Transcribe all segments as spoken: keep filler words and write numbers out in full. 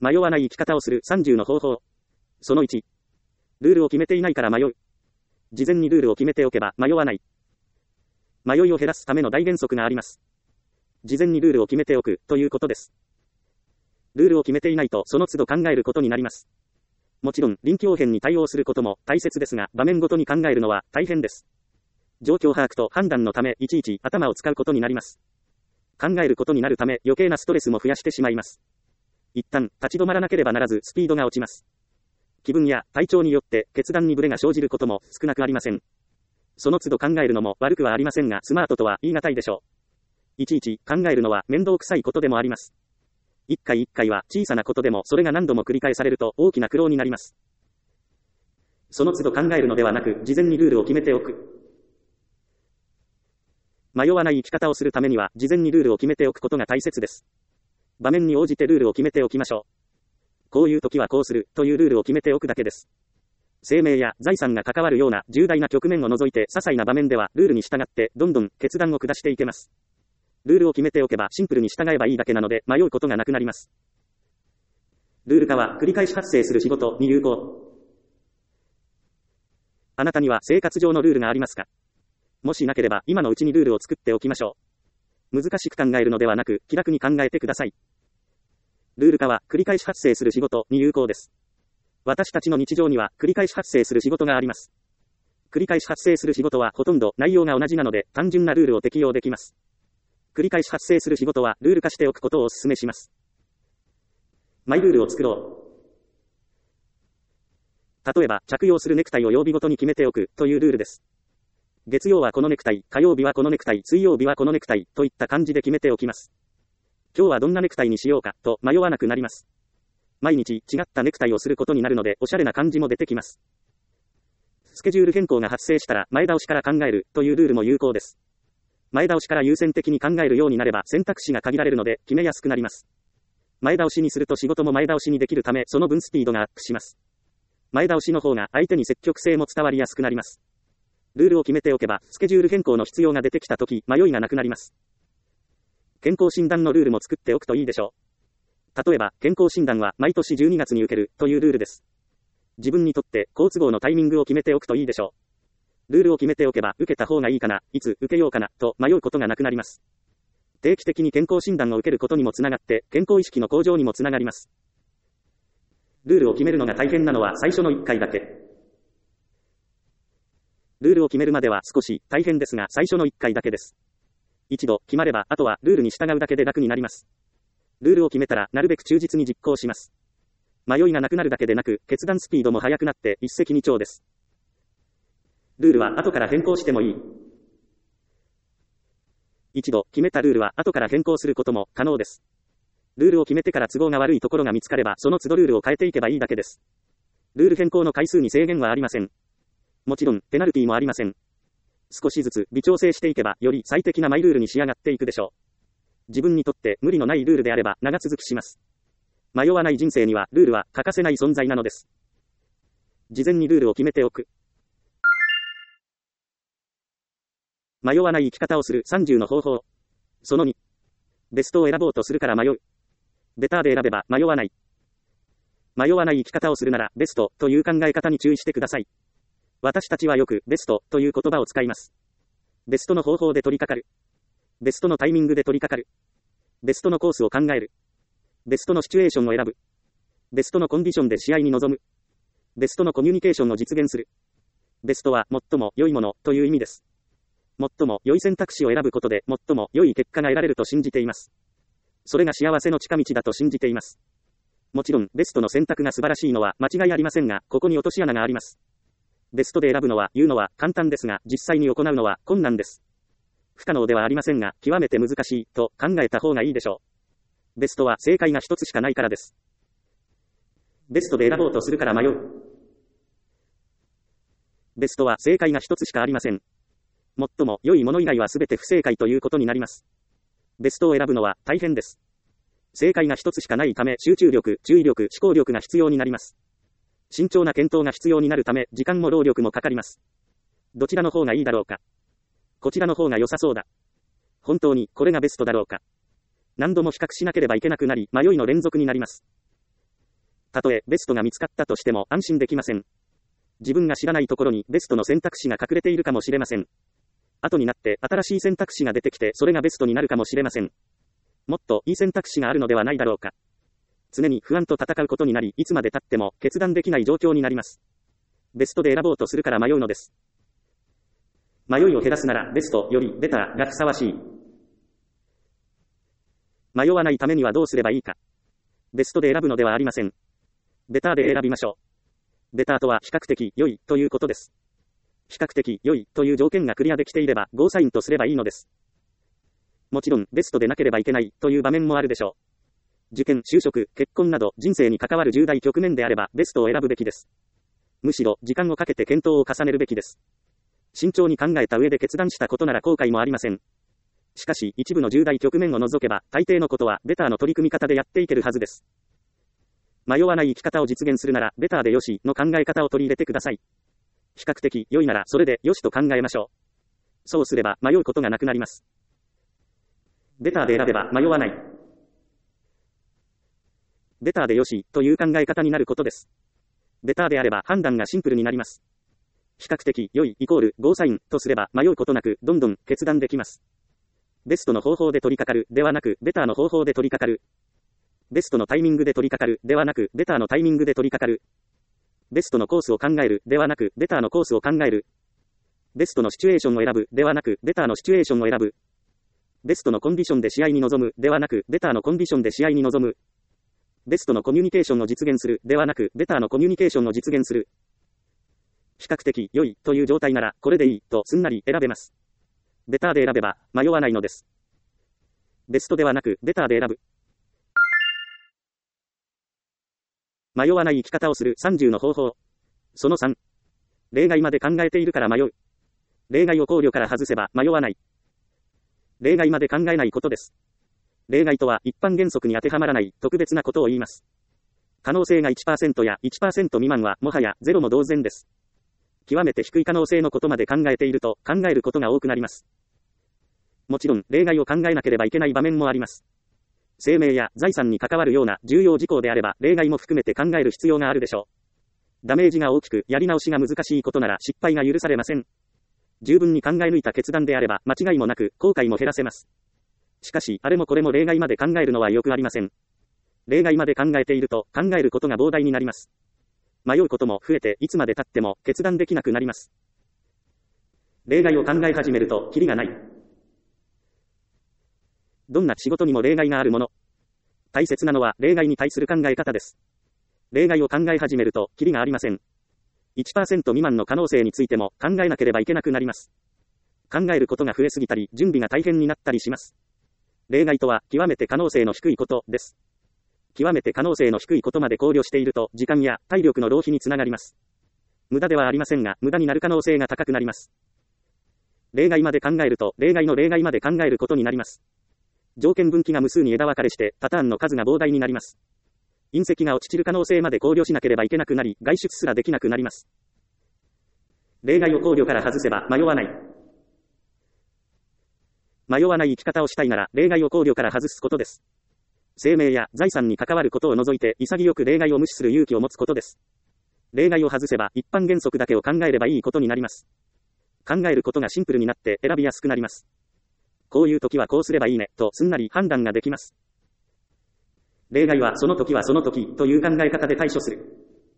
迷わない生き方をするさんじゅうの方法。そのいち。ルールを決めていないから迷う。事前にルールを決めておけば迷わない。迷いを減らすための大原則があります。事前にルールを決めておくということです。ルールを決めていないとその都度考えることになります。もちろん臨機応変に対応することも大切ですが、場面ごとに考えるのは大変です。状況把握と判断のためいちいち頭を使うことになります。考えることになるため余計なストレスも増やしてしまいます。一旦立ち止まらなければならずスピードが落ちます。気分や体調によって決断にブレが生じることも少なくありません。その都度考えるのも悪くはありませんが、スマートとは言い難いでしょう。いちいち考えるのは面倒くさいことでもあります。一回一回は小さなことでもそれが何度も繰り返されると大きな苦労になります。その都度考えるのではなく、事前にルールを決めておく。迷わない生き方をするためには、事前にルールを決めておくことが大切です。場面に応じてルールを決めておきましょう。こういう時はこうするというルールを決めておくだけです。生命や財産が関わるような重大な局面を除いて些細な場面ではルールに従ってどんどん決断を下していけます。ルールを決めておけばシンプルに従えばいいだけなので迷うことがなくなります。ルール化は繰り返し発生する仕事に有効。あなたには生活上のルールがありますか？もしなければ今のうちにルールを作っておきましょう。難しく考えるのではなく気楽に考えてください。ルール化は繰り返し発生する仕事に有効です。私たちの日常には繰り返し発生する仕事があります。繰り返し発生する仕事はほとんど内容が同じなので単純なルールを適用できます。繰り返し発生する仕事はルール化しておくことをお勧めします。マイルールを作ろう。例えば、着用するネクタイを曜日ごとに決めておくというルールです。月曜はこのネクタイ、火曜日はこのネクタイ、水曜日はこのネクタイといった感じで決めておきます。今日はどんなネクタイにしようかと迷わなくなります。毎日違ったネクタイをすることになるのでおしゃれな感じも出てきます。スケジュール変更が発生したら前倒しから考えるというルールも有効です。前倒しから優先的に考えるようになれば選択肢が限られるので決めやすくなります。前倒しにすると仕事も前倒しにできるためその分スピードがアップします。前倒しの方が相手に積極性も伝わりやすくなります。ルールを決めておけばスケジュール変更の必要が出てきたとき迷いがなくなります。健康診断のルールも作っておくといいでしょう。例えば健康診断は毎年じゅうにがつに受けるというルールです。自分にとって好都合のタイミングを決めておくといいでしょう。ルールを決めておけば受けた方がいいかな、いつ受けようかなと迷うことがなくなります。定期的に健康診断を受けることにもつながって健康意識の向上にもつながります。ルールを決めるのが大変なのは最初のいっかいだけ。ルールを決めるまでは少し大変ですが最初のいっかいだけです。一度決まればあとはルールに従うだけで楽になります。ルールを決めたらなるべく忠実に実行します。迷いがなくなるだけでなく決断スピードも速くなって一石二鳥です。ルールは後から変更してもいい。一度決めたルールは後から変更することも可能です。ルールを決めてから都合が悪いところが見つかればその都度ルールを変えていけばいいだけです。ルール変更の回数に制限はありません。もちろんペナルティもありません。少しずつ微調整していけばより最適なマイルールに仕上がっていくでしょう。自分にとって無理のないルールであれば長続きします。迷わない人生にはルールは欠かせない存在なのです。事前にルールを決めておく。迷わない生き方をするさんじゅうの方法。そのに。ベストを選ぼうとするから迷う。ベターで選べば迷わない。迷わない生き方をするならベストという考え方に注意してください。私たちはよくベストという言葉を使います。ベストの方法で取り掛かる。ベストのタイミングで取り掛かる。ベストのコースを考える。ベストのシチュエーションを選ぶ。ベストのコンディションで試合に臨む。ベストのコミュニケーションを実現する。ベストは最も良いものという意味です。最も良い選択肢を選ぶことで最も良い結果が得られると信じています。それが幸せの近道だと信じています。もちろんベストの選択が素晴らしいのは間違いありませんが、ここに落とし穴があります。ベストで選ぶのは言うのは簡単ですが、実際に行うのは困難です。不可能ではありませんが、極めて難しいと考えた方がいいでしょう。ベストは正解が一つしかないからです。ベストで選ぼうとするから迷う。ベストは正解が一つしかありません。最も良いもの以外は全て不正解ということになります。ベストを選ぶのは大変です。正解が一つしかないため集中力、注意力、思考力が必要になります。慎重な検討が必要になるため時間も労力もかかります。どちらの方がいいだろうか。こちらの方が良さそうだ。本当にこれがベストだろうか。何度も比較しなければいけなくなり迷いの連続になります。 たとえベストが見つかったとしても安心できません。自分が知らないところにベストの選択肢が隠れているかもしれません。後になって新しい選択肢が出てきてそれがベストになるかもしれません。もっといい選択肢があるのではないだろうか。常に不安と戦うことになり、いつまで経っても決断できない状況になります。ベストで選ぼうとするから迷うのです。迷いを減らすならベストよりベターがふさわしい。迷わないためにはどうすればいいか。ベストで選ぶのではありません。ベターで選びましょう。ベターとは比較的良いということです。比較的良いという条件がクリアできていればゴーサインとすればいいのです。もちろんベストでなければいけないという場面もあるでしょう。受験、就職、結婚など人生に関わる重大局面であればベストを選ぶべきです。むしろ時間をかけて検討を重ねるべきです。慎重に考えた上で決断したことなら後悔もありません。しかし一部の重大局面を除けば大抵のことはベターの取り組み方でやっていけるはずです。迷わない生き方を実現するならベターでよしの考え方を取り入れてください。比較的良いならそれでよしと考えましょう。そうすれば迷うことがなくなります。ベターで選べば迷わない。ベターでよしという考え方になることです。ベターであれば判断がシンプルになります。比較的良いイコールゴーサインとすれば迷うことなくどんどん決断できます。ベストの方法で取り掛かるではなくベターの方法で取り掛かる。ベストのタイミングで取り掛かるではなくベターのタイミングで取り掛かる。ベストのコースを考えるではなくベターのコースを考える。ベストのシチュエーションを選ぶではなくベターのシチュエーションを選ぶ。ベストのコンディションで試合に臨むではなくベターのコンディションで試合に臨む。ベストのコミュニケーションを実現するではなくベターのコミュニケーションを実現する。比較的良いという状態ならこれでいいとすんなり選べます。ベターで選べば迷わないのです。ベストではなくベターで選ぶ。迷わない生き方をするさんじゅうの方法。そのさん。例外まで考えているから迷う。例外を考慮から外せば迷わない。例外まで考えないことです。例外とは一般原則に当てはまらない特別なことを言います。可能性が いちパーセント や いちパーセント 未満はもはやゼロも同然です。極めて低い可能性のことまで考えていると考えることが多くなります。もちろん例外を考えなければいけない場面もあります。生命や財産に関わるような重要事項であれば例外も含めて考える必要があるでしょう。ダメージが大きくやり直しが難しいことなら失敗が許されません。十分に考え抜いた決断であれば間違いもなく後悔も減らせます。しかしあれもこれも例外まで考えるのはよくありません。例外まで考えていると考えることが膨大になります。迷うことも増えていつまで経っても決断できなくなります。例外を考え始めるとキリがない。どんな仕事にも例外があるもの。大切なのは例外に対する考え方です。例外を考え始めるとキリがありません。いちパーセント 未満の可能性についても考えなければいけなくなります。考えることが増えすぎたり準備が大変になったりします。例外とは極めて可能性の低いことです。極めて可能性の低いことまで考慮していると時間や体力の浪費につながります。無駄ではありませんが無駄になる可能性が高くなります。例外まで考えると例外の例外まで考えることになります。条件分岐が無数に枝分かれしてパターンの数が膨大になります。隕石が落ち散る可能性まで考慮しなければいけなくなり外出すらできなくなります。例外を考慮から外せば迷わない。迷わない生き方をしたいなら例外を考慮から外すことです。生命や財産に関わることを除いて潔く例外を無視する勇気を持つことです。例外を外せば一般原則だけを考えればいいことになります。考えることがシンプルになって選びやすくなります。こういう時はこうすればいいねとすんなり判断ができます。例外はその時はその時という考え方で対処する。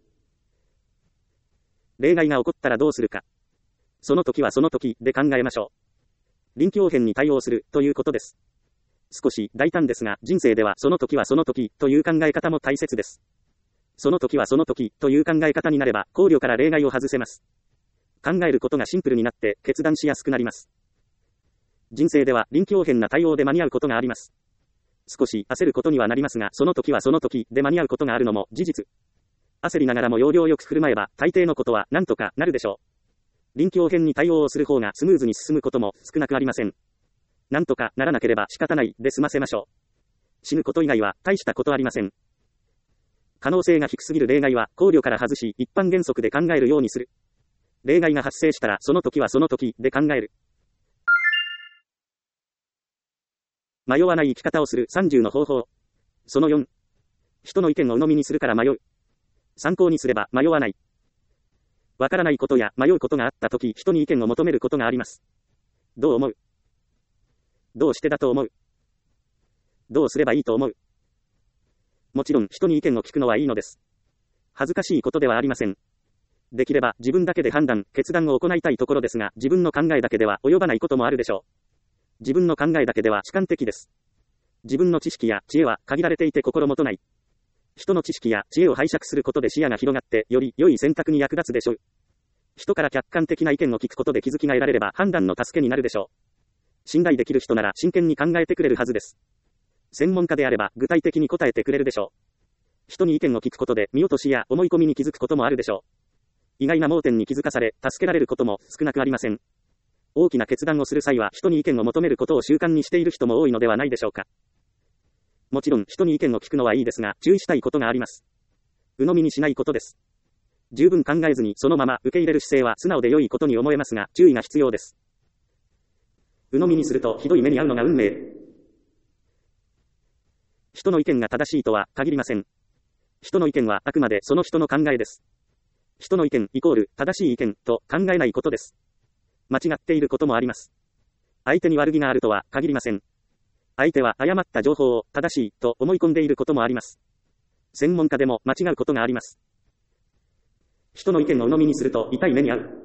例外が起こったらどうするか。その時はその時で考えましょう。臨機応変に対応するということです。少し大胆ですが人生ではその時はその時という考え方も大切です。その時はその時という考え方になれば考慮から例外を外せます。考えることがシンプルになって決断しやすくなります。人生では臨機応変な対応で間に合うことがあります。少し焦ることにはなりますがその時はその時で間に合うことがあるのも事実。焦りながらも要領よく振る舞えば大抵のことは何とかなるでしょう。臨機応変に対応をする方がスムーズに進むことも少なくありません。なんとかならなければ仕方ないで済ませましょう。死ぬこと以外は大したことありません。可能性が低すぎる例外は考慮から外し一般原則で考えるようにする。例外が発生したらその時はその時で考える。迷わない生き方をするさんじゅうの方法。そのよん。人の意見を鵜呑みにするから迷う。 参考にすれば迷わない。わからないことや迷うことがあったとき、人に意見を求めることがあります。どう思う？どうしてだと思う？どうすればいいと思う？もちろん人に意見を聞くのはいいのです。恥ずかしいことではありません。できれば自分だけで判断、決断を行いたいところですが、自分の考えだけでは及ばないこともあるでしょう。自分の考えだけでは主観的です。自分の知識や知恵は限られていて心もとない。人の知識や知恵を拝借することで視野が広がって、より良い選択に役立つでしょう。人から客観的な意見を聞くことで気づきが得られれば判断の助けになるでしょう。信頼できる人なら真剣に考えてくれるはずです。専門家であれば具体的に答えてくれるでしょう。人に意見を聞くことで見落としや思い込みに気づくこともあるでしょう。意外な盲点に気づかされ、助けられることも少なくありません。大きな決断をする際は人に意見を求めることを習慣にしている人も多いのではないでしょうか。もちろん人に意見を聞くのはいいですが、注意したいことがあります。鵜呑みにしないことです。十分考えずにそのまま受け入れる姿勢は素直で良いことに思えますが、注意が必要です。鵜呑みにするとひどい目に遭うのが運命。人の意見が正しいとは限りません。人の意見はあくまでその人の考えです。人の意見イコール正しい意見と考えないことです。間違っていることもあります。相手に悪気があるとは限りません。相手は誤った情報を正しいと思い込んでいることもあります。専門家でも間違うことがあります。人の意見を鵜呑みにすると痛い目に遭う。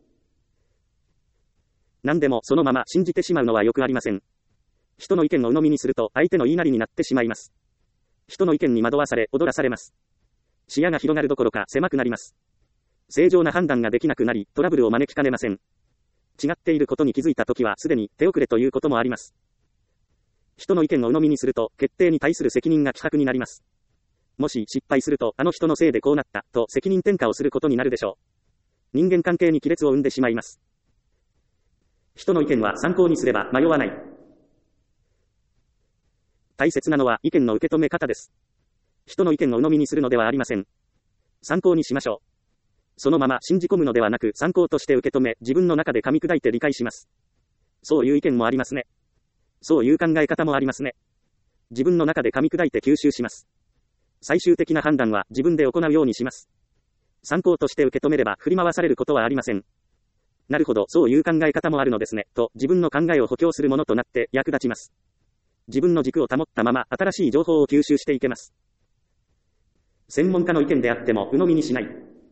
何でもそのまま信じてしまうのはよくありません。人の意見を鵜呑みにすると相手の言いなりになってしまいます。人の意見に惑わされ踊らされます。視野が広がるどころか狭くなります。正常な判断ができなくなり、トラブルを招きかねません。違っていることに気づいたときはすでに手遅れということもあります。人の意見を鵜呑みにすると、決定に対する責任が希薄になります。もし失敗すると、あの人のせいでこうなった、と責任転嫁をすることになるでしょう。人間関係に亀裂を生んでしまいます。人の意見は参考にすれば迷わない。大切なのは意見の受け止め方です。人の意見を鵜呑みにするのではありません。参考にしましょう。そのまま信じ込むのではなく参考として受け止め、自分の中で噛み砕いて理解します。そういう意見もありますね。そういう考え方もありますね。自分の中で噛み砕いて吸収します。最終的な判断は自分で行うようにします。参考として受け止めれば振り回されることはありません。なるほど、そういう考え方もあるのですね、と自分の考えを補強するものとなって役立ちます。自分の軸を保ったまま新しい情報を吸収していけます。専門家の意見であっても鵜呑みにしない。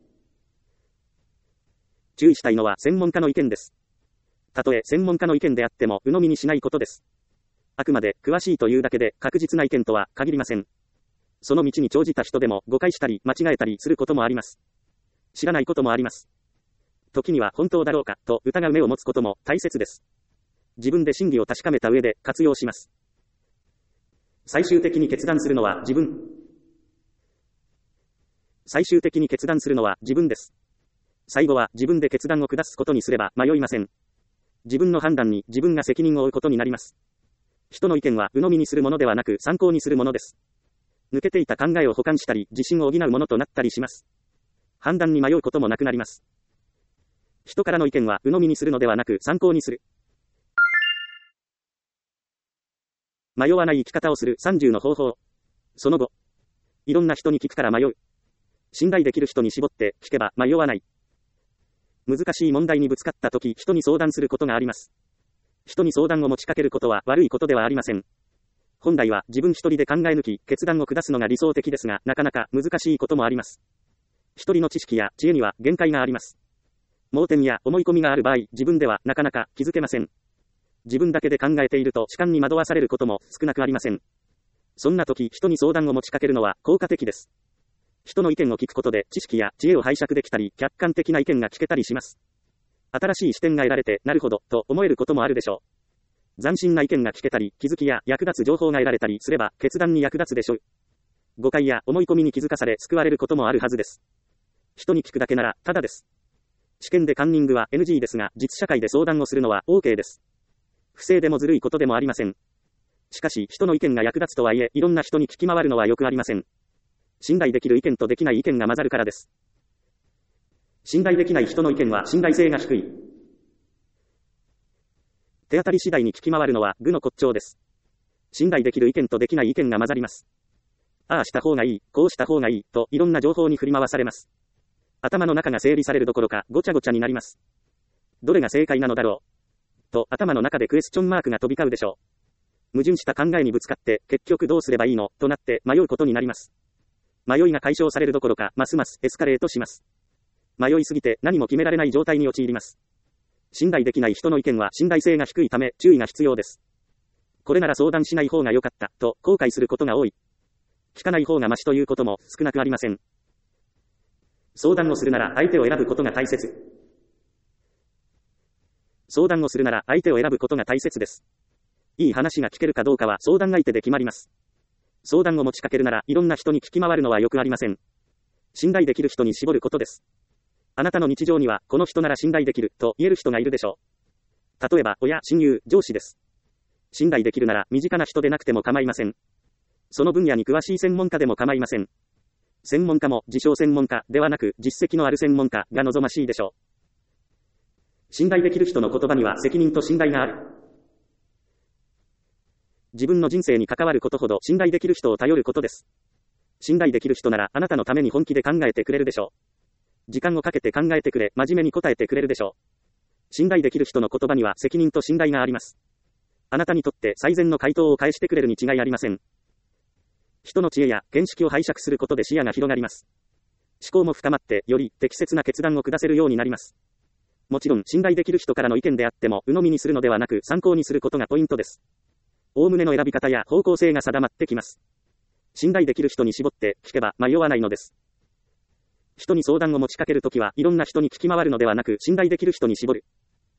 注意したいのは専門家の意見です。たとえ専門家の意見であっても鵜呑みにしないことです。あくまで詳しいというだけで確実な意見とは限りません。その道に長じた人でも誤解したり間違えたりすることもあります。知らないこともあります。時には本当だろうかと疑う目を持つことも大切です。自分で真偽を確かめた上で活用します。最終的に決断するのは自分。最終的に決断するのは自分です。最後は自分で決断を下すことにすれば迷いません。自分の判断に自分が責任を負うことになります。人の意見は鵜呑みにするものではなく参考にするものです。抜けていた考えを補完したり自信を補うものとなったりします。判断に迷うこともなくなります。人からの意見は鵜呑みにするのではなく参考にする。迷わない生き方をするさんじゅうの方法。その後、いろんな人に聞くから迷う。信頼できる人に絞って聞けば迷わない。難しい問題にぶつかったとき、人に相談することがあります。人に相談を持ちかけることは悪いことではありません。本来は自分一人で考え抜き、決断を下すのが理想的ですが、なかなか難しいこともあります。一人の知識や知恵には限界があります。盲点や思い込みがある場合、自分ではなかなか気づけません。自分だけで考えていると主観に惑わされることも少なくありません。そんな時、人に相談を持ちかけるのは効果的です。人の意見を聞くことで知識や知恵を拝借できたり、客観的な意見が聞けたりします。新しい視点が得られて、なるほど、と思えることもあるでしょう。斬新な意見が聞けたり、気づきや役立つ情報が得られたりすれば、決断に役立つでしょう。誤解や思い込みに気づかされ救われることもあるはずです。人に聞くだけなら、ただです。試験でカンニングは エヌジー ですが、実社会で相談をするのは オーケー です。不正でもずるいことでもありません。しかし、人の意見が役立つとはいえ、いろんな人に聞き回るのはよくありません。信頼できる意見とできない意見が混ざるからです。信頼できない人の意見は信頼性が低い。手当たり次第に聞き回るのは愚の骨頂です。信頼できる意見とできない意見が混ざります。 ああした方がいい、こうした方がいい、といろんな情報に振り回されます。頭の中が整理されるどころか、ごちゃごちゃになります。どれが正解なのだろうと、頭の中でクエスチョンマークが飛び交うでしょう。矛盾した考えにぶつかって、結局どうすればいいのとなって迷うことになります。迷いが解消されるどころか、ますますエスカレートします。迷いすぎて何も決められない状態に陥ります。信頼できない人の意見は信頼性が低いため注意が必要です。これなら相談しない方が良かった、と後悔することが多い。聞かない方がマシということも少なくありません。相談をするなら相手を選ぶことが大切。相談をするなら相手を選ぶことが大切です。いい話が聞けるかどうかは相談相手で決まります。相談を持ちかけるならいろんな人に聞き回るのはよくありません。信頼できる人に絞ることです。あなたの日常にはこの人なら信頼できると言える人がいるでしょう。例えば親、親友、上司です。信頼できるなら身近な人でなくても構いません。その分野に詳しい専門家でも構いません。専門家も自称専門家ではなく実績のある専門家が望ましいでしょう。信頼できる人の言葉には責任と信頼がある。自分の人生に関わることほど信頼できる人を頼ることです。信頼できる人ならあなたのために本気で考えてくれるでしょう。時間をかけて考えてくれ、真面目に答えてくれるでしょう。信頼できる人の言葉には責任と信頼があります。あなたにとって最善の回答を返してくれるに違いありません。人の知恵や見識を拝借することで視野が広がります。思考も深まって、より適切な決断を下せるようになります。もちろん、信頼できる人からの意見であっても、鵜呑みにするのではなく参考にすることがポイントです。おおむねの選び方や方向性が定まってきます。信頼できる人に絞って聞けば迷わないのです。人に相談を持ちかけるときは、いろんな人に聞き回るのではなく、信頼できる人に絞る。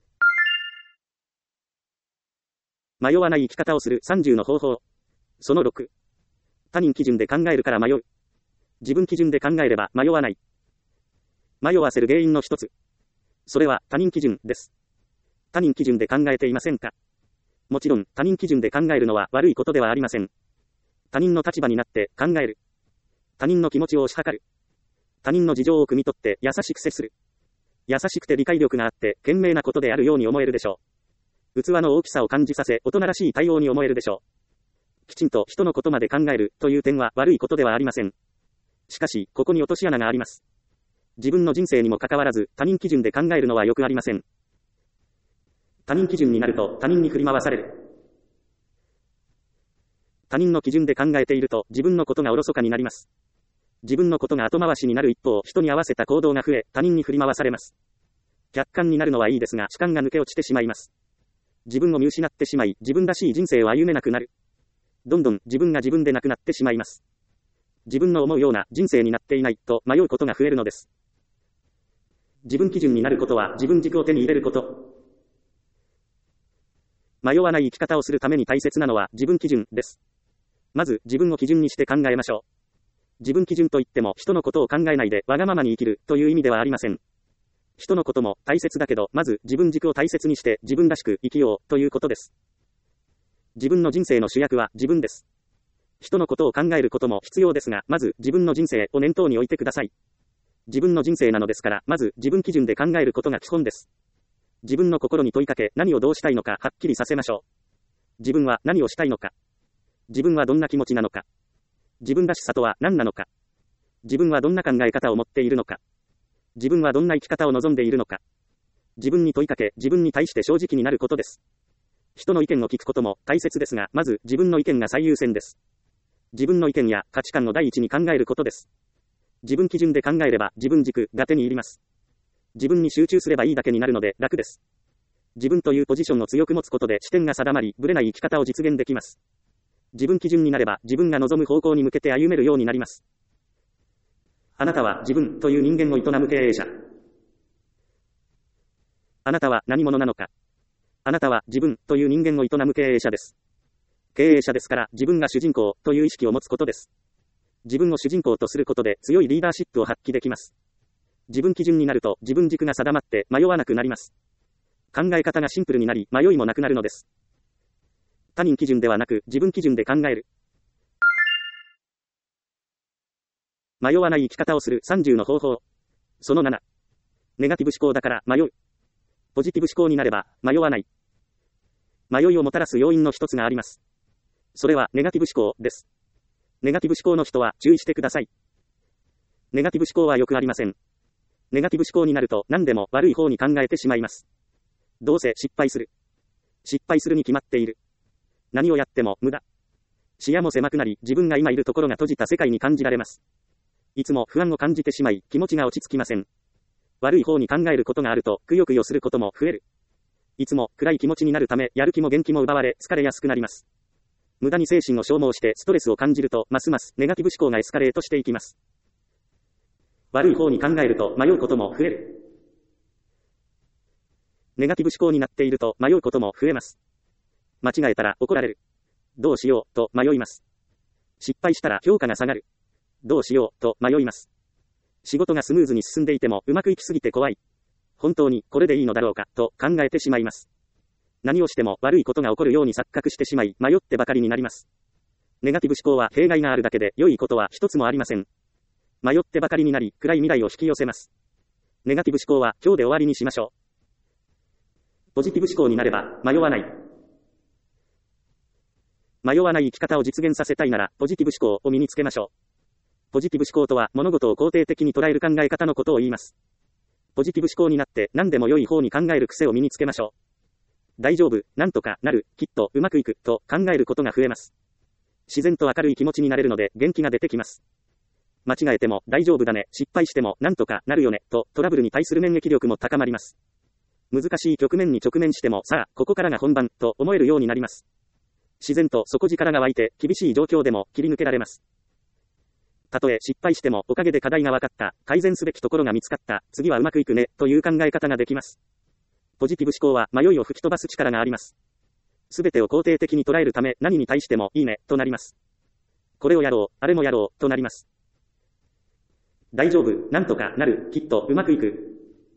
迷わない生き方をするさんじゅうの方法。そのろく。他人基準で考えるから迷う。自分基準で考えれば迷わない。迷わせる原因の一つ。それは他人基準です。他人基準で考えていませんか？もちろん他人基準で考えるのは悪いことではありません。他人の立場になって考える。他人の気持ちを推し量る。他人の事情を汲み取って優しく接する。優しくて理解力があって賢明なことであるように思えるでしょう。器の大きさを感じさせ大人らしい対応に思えるでしょう。きちんと人のことまで考えるという点は悪いことではありません。しかし、ここに落とし穴があります。自分の人生にもかかわらず他人基準で考えるのはよくありません。他人基準になると他人に振り回される。他人の基準で考えていると自分のことがおろそかになります。自分のことが後回しになる一方、人に合わせた行動が増え、他人に振り回されます。客観になるのはいいですが、主観が抜け落ちてしまいます。自分を見失ってしまい、自分らしい人生を歩めなくなる。どんどん自分が自分でなくなってしまいます。自分の思うような人生になっていないと迷うことが増えるのです。自分基準になることは自分軸を手に入れること。迷わない生き方をするために大切なのは自分基準です。まず自分を基準にして考えましょう。自分基準といっても人のことを考えないでわがままに生きるという意味ではありません。人のことも大切だけど、まず自分軸を大切にして自分らしく生きようということです。自分の人生の主役は自分です。人のことを考えることも必要ですが、まず自分の人生を念頭に置いてください。自分の人生なのですから、まず自分基準で考えることが基本です。自分の心に問いかけ、何をどうしたいのかはっきりさせましょう。自分は何をしたいのか。自分はどんな気持ちなのか。自分らしさとは何なのか。自分はどんな考え方を持っているのか。自分はどんな生き方を望んでいるのか。自分に問いかけ、自分に対して正直になることです。人の意見を聞くことも大切ですが、まず自分の意見が最優先です。自分の意見や価値観を第一に考えることです。自分基準で考えれば自分軸が手に入ります。自分に集中すればいいだけになるので楽です。自分というポジションを強く持つことで視点が定まり、ぶれない生き方を実現できます。自分基準になれば自分が望む方向に向けて歩めるようになります。あなたは自分という人間を営む経営者。あなたは何者なのか。あなたは自分という人間を営む経営者です。経営者ですから自分が主人公という意識を持つことです。自分を主人公とすることで強いリーダーシップを発揮できます。自分基準になると自分軸が定まって迷わなくなります。考え方がシンプルになり迷いもなくなるのです。他人基準ではなく自分基準で考える。迷わない生き方をするさんじゅうの方法。そのなな。ネガティブ思考だから迷う。ポジティブ思考になれば迷わない。迷いをもたらす要因の一つがあります。それはネガティブ思考です。 ネガティブ思考の人は注意してください。ネガティブ思考はよくありません。ネガティブ思考になると何でも悪い方に考えてしまいます。どうせ失敗する。失敗するに決まっている。何をやっても無駄。視野も狭くなり、自分が今いるところが閉じた世界に感じられます。いつも不安を感じてしまい、気持ちが落ち着きません。悪い方に考えることがあると、くよくよすることも増える。いつも暗い気持ちになるため、やる気も元気も奪われ、疲れやすくなります。無駄に精神を消耗してストレスを感じると、ますますネガティブ思考がエスカレートしていきます。悪い方に考えると迷うことも増える。ネガティブ思考になっていると迷うことも増えます。間違えたら怒られる。どうしようと迷います。失敗したら評価が下がる。どうしようと迷います。仕事がスムーズに進んでいてもうまくいきすぎて怖い。本当にこれでいいのだろうかと考えてしまいます。何をしても悪いことが起こるように錯覚してしまい、迷ってばかりになります。ネガティブ思考は弊害があるだけで良いことは一つもありません。迷ってばかりになり、暗い未来を引き寄せます。ネガティブ思考は今日で終わりにしましょう。ポジティブ思考になれば迷わない。迷わない生き方を実現させたいなら、ポジティブ思考を身につけましょう。ポジティブ思考とは物事を肯定的に捉える考え方のことを言います。ポジティブ思考になって何でも良い方に考える癖を身につけましょう。大丈夫、なんとかなる、きっとうまくいくと考えることが増えます。自然と明るい気持ちになれるので元気が出てきます。間違えても大丈夫だね、失敗してもなんとかなるよねとトラブルに対する免疫力も高まります。難しい局面に直面してもさあここからが本番と思えるようになります。自然と底力が湧いて厳しい状況でも切り抜けられます。たとえ失敗してもおかげで課題が分かった、改善すべきところが見つかった、次はうまくいくねという考え方ができます。ポジティブ思考は迷いを吹き飛ばす力があります。すべてを肯定的に捉えるため何に対してもいいねとなります。これをやろう、あれもやろうとなります。大丈夫、なんとかなる、きっとうまくいく。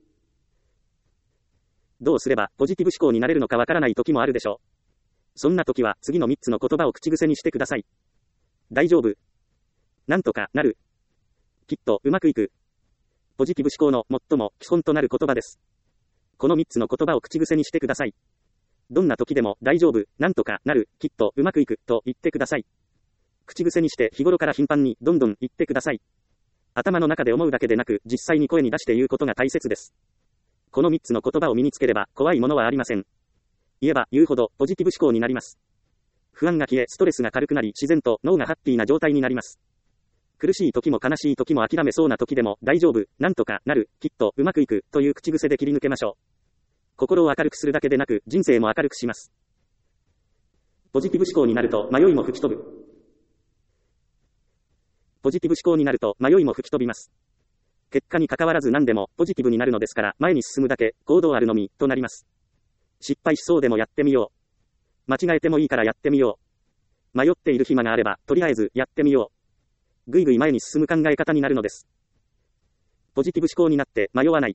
どうすればポジティブ思考になれるのかわからない時もあるでしょう。そんな時は次のみっつの言葉を口癖にしてください。大丈夫。なんとかなる。きっとうまくいく。ポジティブ思考の最も基本となる言葉です。このみっつの言葉を口癖にしてください。どんな時でも大丈夫、なんとかなる、きっとうまくいくと言ってください。口癖にして日頃から頻繁にどんどん言ってください。頭の中で思うだけでなく実際に声に出して言うことが大切です。このみっつの言葉を身につければ怖いものはありません。言えば言うほどポジティブ思考になります。不安が消えストレスが軽くなり自然と脳がハッピーな状態になります。苦しい時も悲しい時も諦めそうな時でも大丈夫、なんとかなる、きっとうまくいくという口癖で切り抜けましょう。心を明るくするだけでなく人生も明るくします。ポジティブ思考になると迷いも吹き飛ぶ。ポジティブ思考になると迷いも吹き飛びます。結果に関わらず何でもポジティブになるのですから前に進むだけ行動あるのみとなります。失敗しそうでもやってみよう。間違えてもいいからやってみよう。迷っている暇があればとりあえずやってみよう。ぐいぐい前に進む考え方になるのです。ポジティブ思考になって迷わない。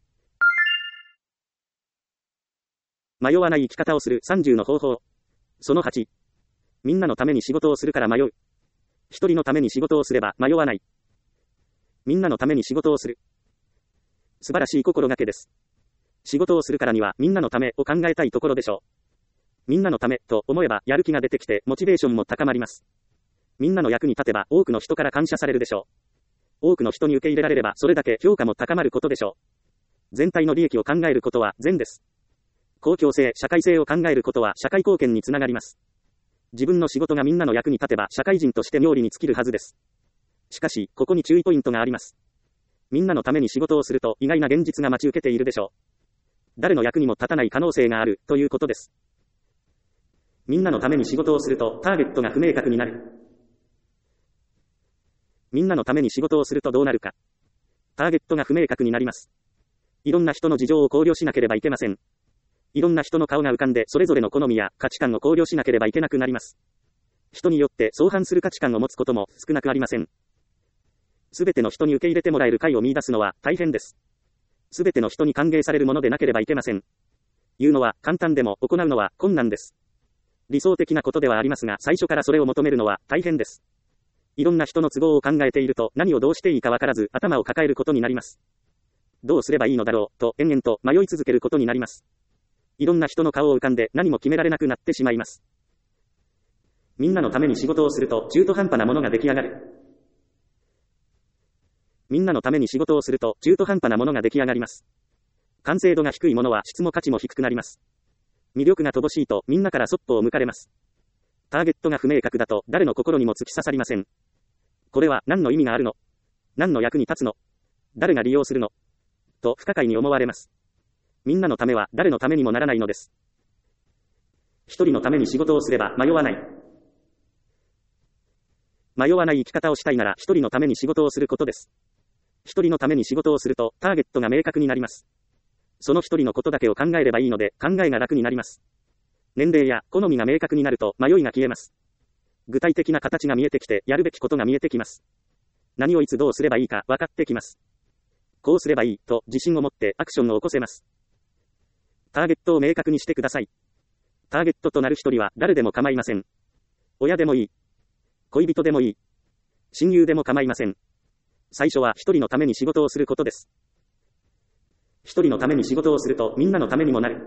迷わない生き方をするさんじゅうの方法。そのはち。みんなのために仕事をするから迷う。一人のために仕事をすれば迷わない。みんなのために仕事をする。素晴らしい心がけです。仕事をするからにはみんなのためを考えたいところでしょう。みんなのためと思えばやる気が出てきてモチベーションも高まります。みんなの役に立てば多くの人から感謝されるでしょう。多くの人に受け入れられればそれだけ評価も高まることでしょう。全体の利益を考えることは善です。公共性、社会性を考えることは社会貢献につながります。自分の仕事がみんなの役に立てば社会人として妙利に尽きるはずです。しかし、ここに注意ポイントがあります。みんなのために仕事をすると意外な現実が待ち受けているでしょう。誰の役にも立たない可能性があるということです。みんなのために仕事をするとターゲットが不明確になる。みんなのために仕事をするとどうなるか。ターゲットが不明確になります。いろんな人の事情を考慮しなければいけません。いろんな人の顔が浮かんでそれぞれの好みや価値観を考慮しなければいけなくなります。人によって相反する価値観を持つことも少なくありません。すべての人に受け入れてもらえる解を見出すのは大変です。すべての人に歓迎されるものでなければいけません。言うのは簡単でも行うのは困難です。理想的なことではありますが最初からそれを求めるのは大変です。いろんな人の都合を考えていると何をどうしていいかわからず頭を抱えることになります。どうすればいいのだろうと延々と迷い続けることになります。いろんな人の顔を浮かんで何も決められなくなってしまいます。 みんなのために仕事をすると中途半端なものが出来上がる。みんなのために仕事をすると中途半端なものが出来上がります。完成度が低いものは質も価値も低くなります。魅力が乏しいとみんなからそっぽを向かれます。ターゲットが不明確だと誰の心にも突き刺さりません。これは何の意味があるの？何の役に立つの？誰が利用するの？と不可解に思われます。みんなのためは誰のためにもならないのです。一人のために仕事をすれば迷わない。迷わない生き方をしたいなら一人のために仕事をすることです。一人のために仕事をするとターゲットが明確になります。その一人のことだけを考えればいいので考えが楽になります。年齢や好みが明確になると迷いが消えます。具体的な形が見えてきてやるべきことが見えてきます。何をいつどうすればいいか分かってきます。こうすればいいと自信を持ってアクションを起こせます。ターゲットを明確にしてください。ターゲットとなる一人は誰でも構いません。親でもいい。恋人でもいい。親友でも構いません。最初は一人のために仕事をすることです。一人のために仕事をするとみんなのためにもなる。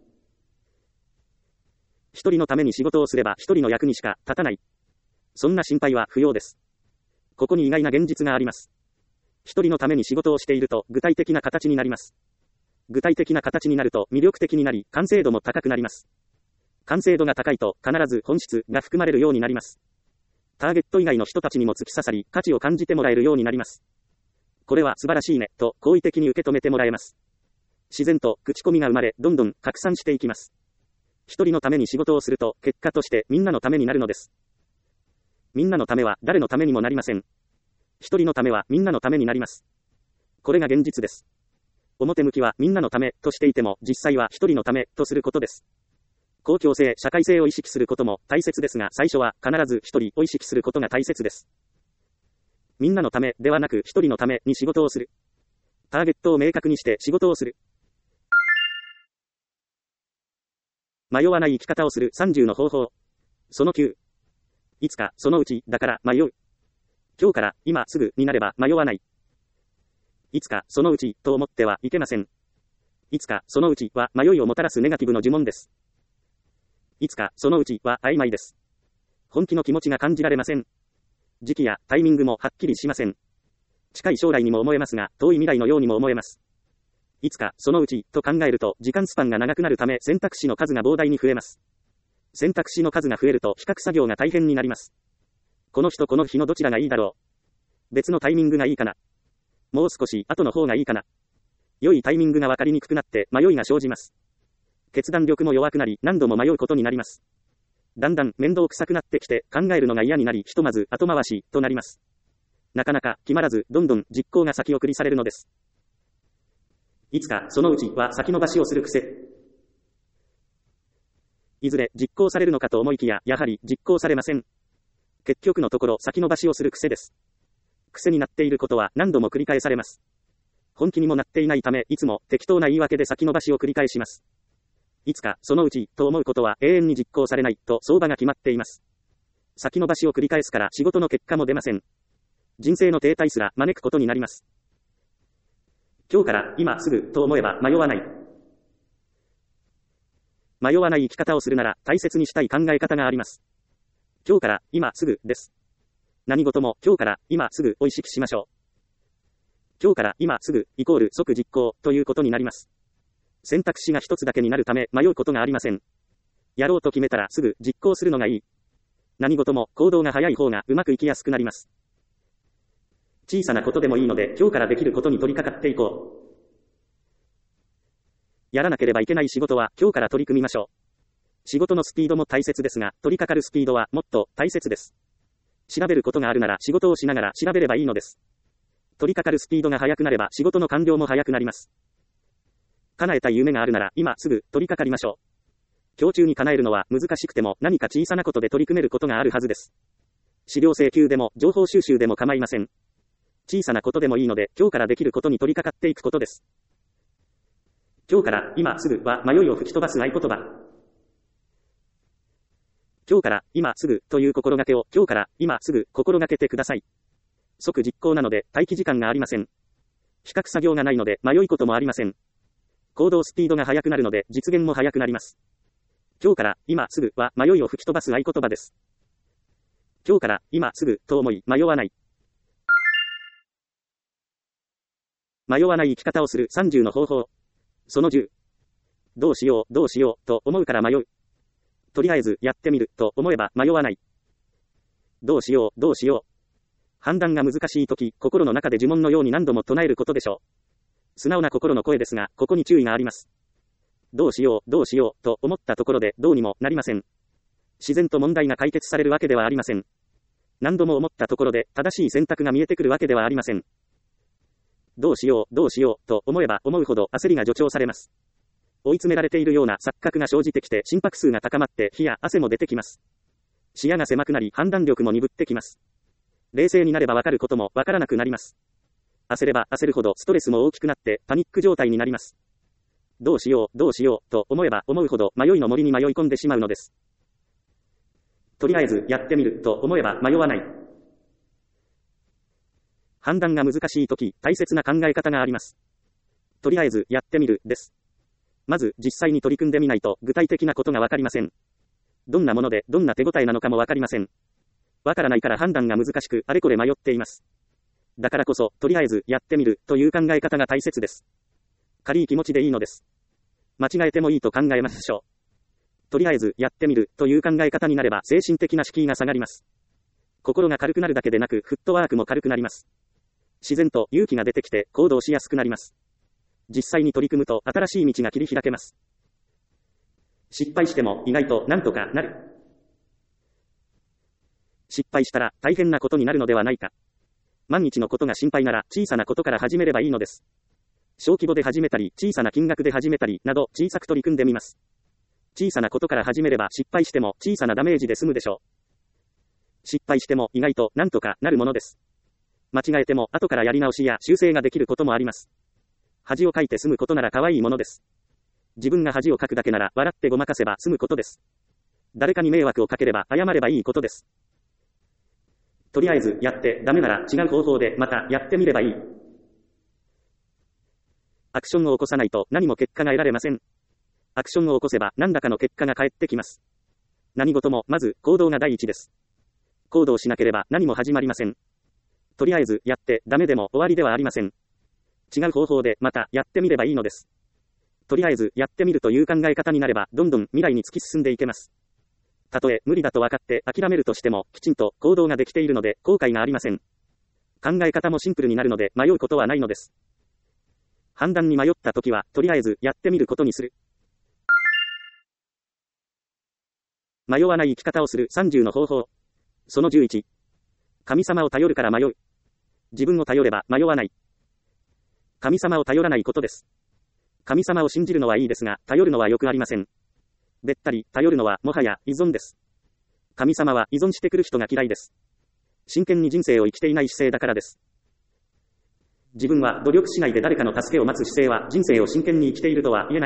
一人のために仕事をすれば一人の役にしか立たない。そんな心配は不要です。ここに意外な現実があります。一人のために仕事をしていると具体的な形になります。具体的な形になると魅力的になり、完成度も高くなります。完成度が高いと必ず本質が含まれるようになります。ターゲット以外の人たちにも突き刺さり、価値を感じてもらえるようになります。これは素晴らしいね、と好意的に受け止めてもらえます。自然と口コミが生まれ、どんどん拡散していきます。一人のために仕事をすると、結果としてみんなのためになるのです。みんなのためは誰のためにもなりません。一人のためはみんなのためになります。これが現実です。表向きはみんなのためとしていても、実際は一人のためとすることです。公共性、社会性を意識することも大切ですが、最初は必ず一人を意識することが大切です。みんなのためではなく一人のために仕事をする。ターゲットを明確にして仕事をする。迷わない生き方をするさんじゅうの方法。そのきゅう。いつかそのうちだから迷う。今日から今すぐになれば迷わない。いつかそのうちと思ってはいけません。いつかそのうちは迷いをもたらすネガティブの呪文です。いつかそのうちは曖昧です。本気の気持ちが感じられません。時期やタイミングもはっきりしません。近い将来にも思えますが、遠い未来のようにも思えます。いつかそのうちと考えると時間スパンが長くなるため選択肢の数が膨大に増えます。選択肢の数が増えると比較作業が大変になります。この日とこの日のどちらがいいだろう。別のタイミングがいいかな。もう少し後の方がいいかな。良いタイミングが分かりにくくなって迷いが生じます。決断力も弱くなり何度も迷うことになります。だんだん面倒くさくなってきて考えるのが嫌になりひとまず後回しとなります。なかなか決まらずどんどん実行が先送りされるのです。いつかそのうちは先延ばしをする癖。いずれ実行されるのかと思いきややはり実行されません。結局のところ先延ばしをする癖です。癖になっていることは何度も繰り返されます。本気にもなっていないためいつも適当な言い訳で先延ばしを繰り返します。いつかそのうちと思うことは永遠に実行されないと相場が決まっています。先延ばしを繰り返すから仕事の結果も出ません。人生の停滞すら招くことになります。今日から今すぐと思えば迷わない。迷わない生き方をするなら大切にしたい考え方があります。今日から今すぐです。何事も今日から今すぐを意識しましょう。今日から今すぐイコール即実行ということになります。選択肢が一つだけになるため迷うことがありません。やろうと決めたらすぐ実行するのがいい。何事も行動が早い方がうまくいきやすくなります。小さなことでもいいので今日からできることに取り掛かっていこう。やらなければいけない仕事は今日から取り組みましょう。仕事のスピードも大切ですが、取り掛かるスピードはもっと大切です。調べることがあるなら仕事をしながら調べればいいのです。取り掛かるスピードが速くなれば仕事の完了も速くなります。叶えたい夢があるなら今すぐ取り掛かりましょう。今日中に叶えるのは難しくても何か小さなことで取り組めることがあるはずです。資料請求でも情報収集でも構いません。小さなことでもいいので今日からできることに取り掛かっていくことです。今日から今すぐは迷いを吹き飛ばす合言葉。今日から今すぐという心がけを今日から今すぐ心がけてください。即実行なので待機時間がありません。比較作業がないので迷いこともありません。行動スピードが速くなるので実現も速くなります。今日から今すぐは迷いを吹き飛ばす合言葉です。 今日から、今すぐ、と思い、迷わない。迷わない生き方をするさんじゅうの方法。そのじゅう。どうしよう、どうしよう、と思うから迷う。とりあえず、やってみる、と思えば迷わない。どうしよう、どうしよう。判断が難しいとき、心の中で呪文のように何度も唱えることでしょう。素直な心の声ですが、ここに注意があります。どうしよう、どうしよう、と思ったところで、どうにもなりません。自然と問題が解決されるわけではありません。何度も思ったところで、正しい選択が見えてくるわけではありません。どうしよう、どうしよう、と思えば思うほど焦りが助長されます。追い詰められているような錯覚が生じてきて心拍数が高まって火や汗も出てきます。視野が狭くなり判断力も鈍ってきます。冷静になればわかることもわからなくなります。焦れば焦るほどストレスも大きくなってパニック状態になります。どうしよう、どうしよう、と思えば思うほど迷いの森に迷い込んでしまうのです。とりあえずやってみると思えば迷わない。判断が難しいとき、大切な考え方があります。とりあえずやってみるです。まず実際に取り組んでみないと具体的なことがわかりません。どんなものでどんな手応えなのかもわかりません。わからないから判断が難しくあれこれ迷っています。だからこそ、とりあえずやってみるという考え方が大切です。軽い気持ちでいいのです。間違えてもいいと考えましょう。とりあえずやってみるという考え方になれば精神的な敷居が下がります。心が軽くなるだけでなくフットワークも軽くなります。自然と勇気が出てきて行動しやすくなります。実際に取り組むと新しい道が切り開けます。失敗しても意外となんとかなる。失敗したら大変なことになるのではないか。万一のことが心配なら小さなことから始めればいいのです。小規模で始めたり小さな金額で始めたりなど小さく取り組んでみます。小さなことから始めれば失敗しても小さなダメージで済むでしょう。失敗しても意外となんとかなるものです。間違えても後からやり直しや修正ができることもあります。恥をかいて済むことなら可愛いものです。自分が恥をかくだけなら笑ってごまかせば済むことです。誰かに迷惑をかければ謝ればいいことです。とりあえずやってダメなら違う方法でまたやってみればいい。アクションを起こさないと何も結果が得られません。アクションを起こせば何らかの結果が返ってきます。何事もまず行動が第一です。行動しなければ何も始まりません。とりあえずやってダメでも終わりではありません。違う方法でまたやってみればいいのです。とりあえずやってみるという考え方になればどんどん未来に突き進んでいけます。たとえ無理だと分かって諦めるとしてもきちんと行動ができているので後悔がありません。考え方もシンプルになるので迷うことはないのです。判断に迷ったときはとりあえずやってみることにする。迷わない生き方をするさんじゅうの方法。そのじゅういち。神様を頼るから迷う。自分を頼れば迷わない。神様を頼らないことです。神様を信じるのはいいですが、頼るのはよくありません。べったり頼るのはもはや依存です。神様は依存してくる人が嫌いです。真剣に人生を生きていない姿勢だからです。自分は努力しないで誰かの助けを待つ姿勢は人生を真剣に生きているとは言えない。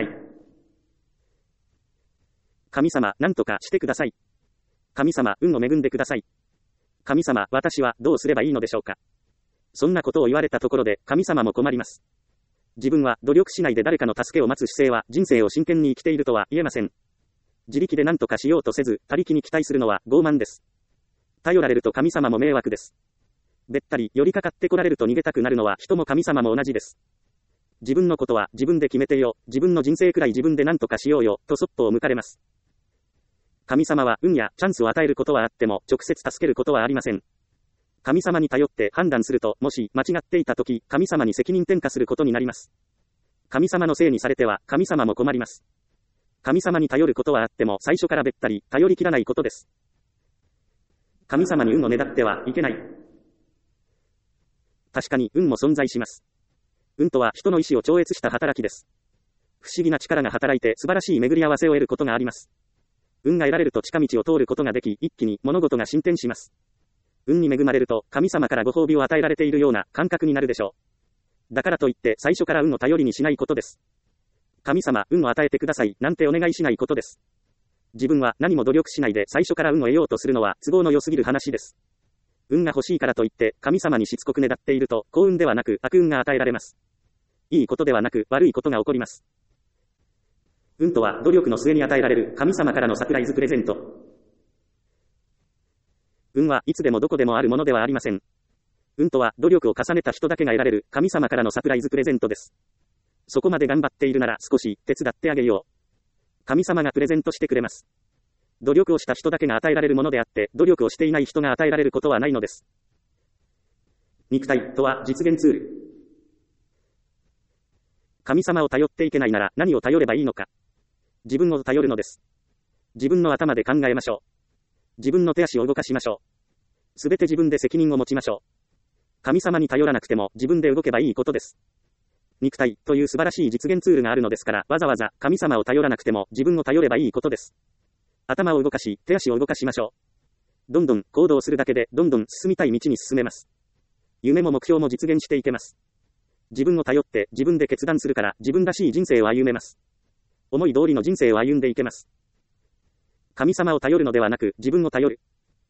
神様、何とかしてください。神様、運を恵んでください。神様、私はどうすればいいのでしょうか。そんなことを言われたところで神様も困ります。自分は努力しないで誰かの助けを待つ姿勢は人生を真剣に生きているとは言えません。自力で何とかしようとせず、他力に期待するのは傲慢です。頼られると神様も迷惑です。べったり寄りかかってこられると逃げたくなるのは人も神様も同じです。自分のことは自分で決めてよ、自分の人生くらい自分で何とかしようよ、とそっぽを向かれます。神様は運やチャンスを与えることはあっても直接助けることはありません。神様に頼って判断すると、もし間違っていたとき、神様に責任転嫁することになります。神様のせいにされては神様も困ります。神様に頼ることはあっても最初からべったり頼りきらないことです。神様に運をねだってはいけない。確かに運も存在します。運とは人の意志を超越した働きです。不思議な力が働いて素晴らしい巡り合わせを得ることがあります。運が得られると近道を通ることができ、一気に物事が進展します。運に恵まれると神様からご褒美を与えられているような感覚になるでしょう。だからといって最初から運を頼りにしないことです。神様、運を与えてくださいなんてお願いしないことです。自分は何も努力しないで最初から運を得ようとするのは都合の良すぎる話です。運が欲しいからといって神様にしつこくねだっていると幸運ではなく悪運が与えられます。いいことではなく悪いことが起こります。運とは努力の末に与えられる神様からのサプライズプレゼント。 運はいつでもどこでもあるものではありません。運とは努力を重ねた人だけが得られる神様からのサプライズプレゼントです。そこまで頑張っているなら少し手伝ってあげよう。神様がプレゼントしてくれます。努力をした人だけが与えられるものであって、努力をしていない人が与えられることはないのです。肉体とは実現ツール。神様を頼っていけないなら何を頼ればいいのか。自分を頼るのです。自分の頭で考えましょう。自分の手足を動かしましょう。すべて自分で責任を持ちましょう。神様に頼らなくても自分で動けばいいことです。肉体という素晴らしい実現ツールがあるのですから、わざわざ神様を頼らなくても自分を頼ればいいことです。頭を動かし、手足を動かしましょう。どんどん行動するだけで、どんどん進みたい道に進めます。夢も目標も実現していけます。自分を頼って自分で決断するから、自分らしい人生を歩めます。思い通りの人生を歩んでいけます。神様を頼るのではなく、自分を頼る。